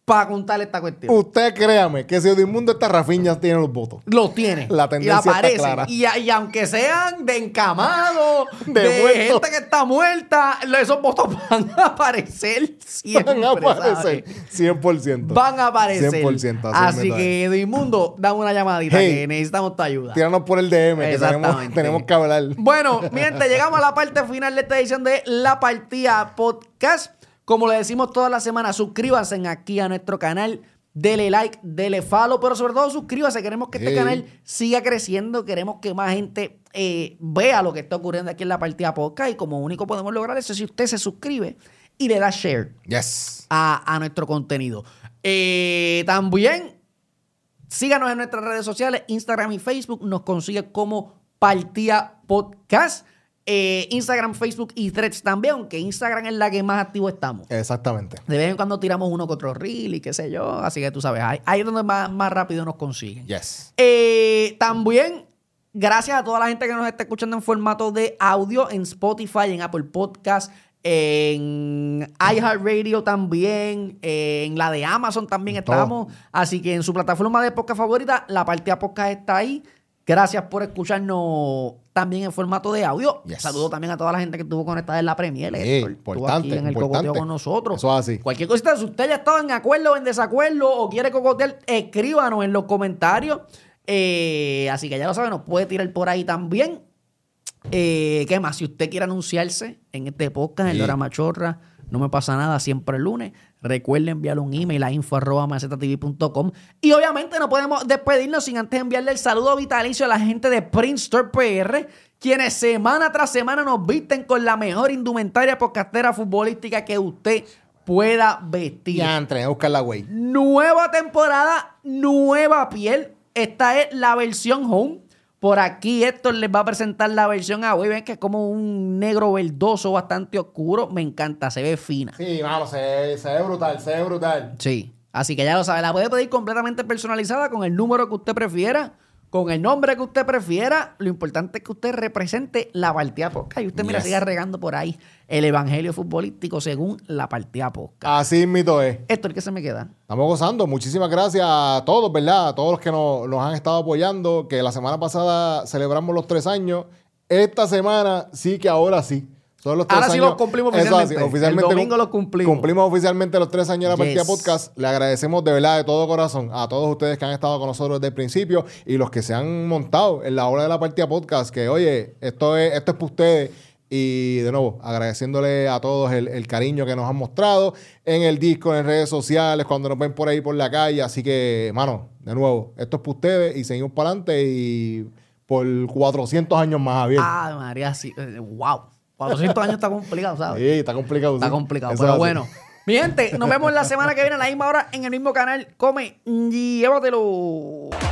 para contar esta cuestión. Usted créame que si Edmundo está Rafiña tiene los votos. Los tiene. La tendencia y aparecen. está clara. Y, y aunque sean de encamados, de, De de muertos. gente que está muerta, esos votos van a aparecer siempre. Van a aparecer ¿sabes? cien por ciento. Van a aparecer. cien por ciento. Así que, Edmundo, dame una llamadita Hey, que necesitamos tu ayuda. Tíranos por el D M que tenemos, Exactamente. tenemos que hablar. Bueno, mi gente, llegamos a la parte final de esta edición de La Partida Podcast. Como le decimos toda la semana, suscríbanse aquí a nuestro canal. Dele like, dele follow, pero sobre todo suscríbase. Queremos que este Sí. canal siga creciendo. Queremos que más gente eh, vea lo que está ocurriendo aquí en La Partida Podcast. Y como único podemos lograr eso si usted se suscribe y le da share Yes. a, a nuestro contenido. Eh, también síganos en nuestras redes sociales, Instagram y Facebook. Nos consigue como Partida Podcast. Eh, Instagram, Facebook y Threads también, aunque Instagram es la que más activo estamos. Exactamente. De vez en cuando tiramos uno con otro reel y qué sé yo. Así que tú sabes, ahí, ahí es donde más, más rápido nos consiguen. Yes. Eh, también, gracias a toda la gente que nos está escuchando en formato de audio en Spotify, en Apple Podcast, en iHeartRadio también, en la de Amazon también Todo. estamos. Así que en su plataforma de podcast favorita, La Partida Podcast está ahí. Gracias por escucharnos también en formato de audio. Yes. Saludo también a toda la gente que estuvo conectada en la Premier. Sí, Héctor. Estuvo importante, aquí en el importante. cocoteo con nosotros. Eso es así. Cualquier cosita, si usted ya está en acuerdo o en desacuerdo o quiere cocotear, escríbanos en los comentarios. Eh, así que ya lo saben, nos puede tirar por ahí también. Eh, ¿Qué más? Si usted quiere anunciarse en este podcast, en Sí. La Hora Machorra, no me pasa nada, siempre el lunes. Recuerden enviarle un email a info arroba maceta t v punto com. Y obviamente no podemos despedirnos sin antes enviarle el saludo vitalicio a la gente de Print Store P R, quienes semana tras semana nos visten con la mejor indumentaria podcastera futbolística que usted pueda vestir. Ya entré a buscar la güey. Nueva temporada, nueva piel. Esta es la versión home. Por aquí Héctor les va a presentar la versión away. Ven que es como un negro verdoso bastante oscuro. Me encanta, se ve fina. Sí, mano, se, se ve brutal, se ve brutal. Sí. Así que ya lo sabe. La puede pedir completamente personalizada con el número que usted prefiera, con el nombre que usted prefiera. Lo importante es que usted represente La Partida Podcast. Y usted, mira, Yes. siga regando por ahí el evangelio futbolístico según La Partida Podcast. Así mito es. Héctor, ¿qué se me queda? Estamos gozando. Muchísimas gracias a todos, ¿verdad? A todos los que nos, nos han estado apoyando. Que la semana pasada celebramos los tres años. Esta semana sí que ahora sí. Son los tres Ahora sí años. los cumplimos Eso oficialmente. así, oficialmente. El domingo los cumplimos. Cumplimos oficialmente los tres años de la Partida Yes. Podcast. Le agradecemos de verdad, de todo corazón, a todos ustedes que han estado con nosotros desde el principio y los que se han montado en la hora de la Partida Podcast. Que, oye, esto es, esto es para ustedes. Y de nuevo, agradeciéndole a todos el, el cariño que nos han mostrado en el disco, en redes sociales, cuando nos ven por ahí por la calle. Así que, mano, de nuevo, esto es para ustedes y seguimos para adelante y por cuatrocientos años más, Javier. Ah, María, sí. eh, Wow. cuatrocientos años está complicado, ¿sabes? Sí, está complicado. Está sí. complicado, Eso pero es así. bueno. Mi gente, nos vemos la semana que viene a la misma hora en el mismo canal. Come, llévatelo.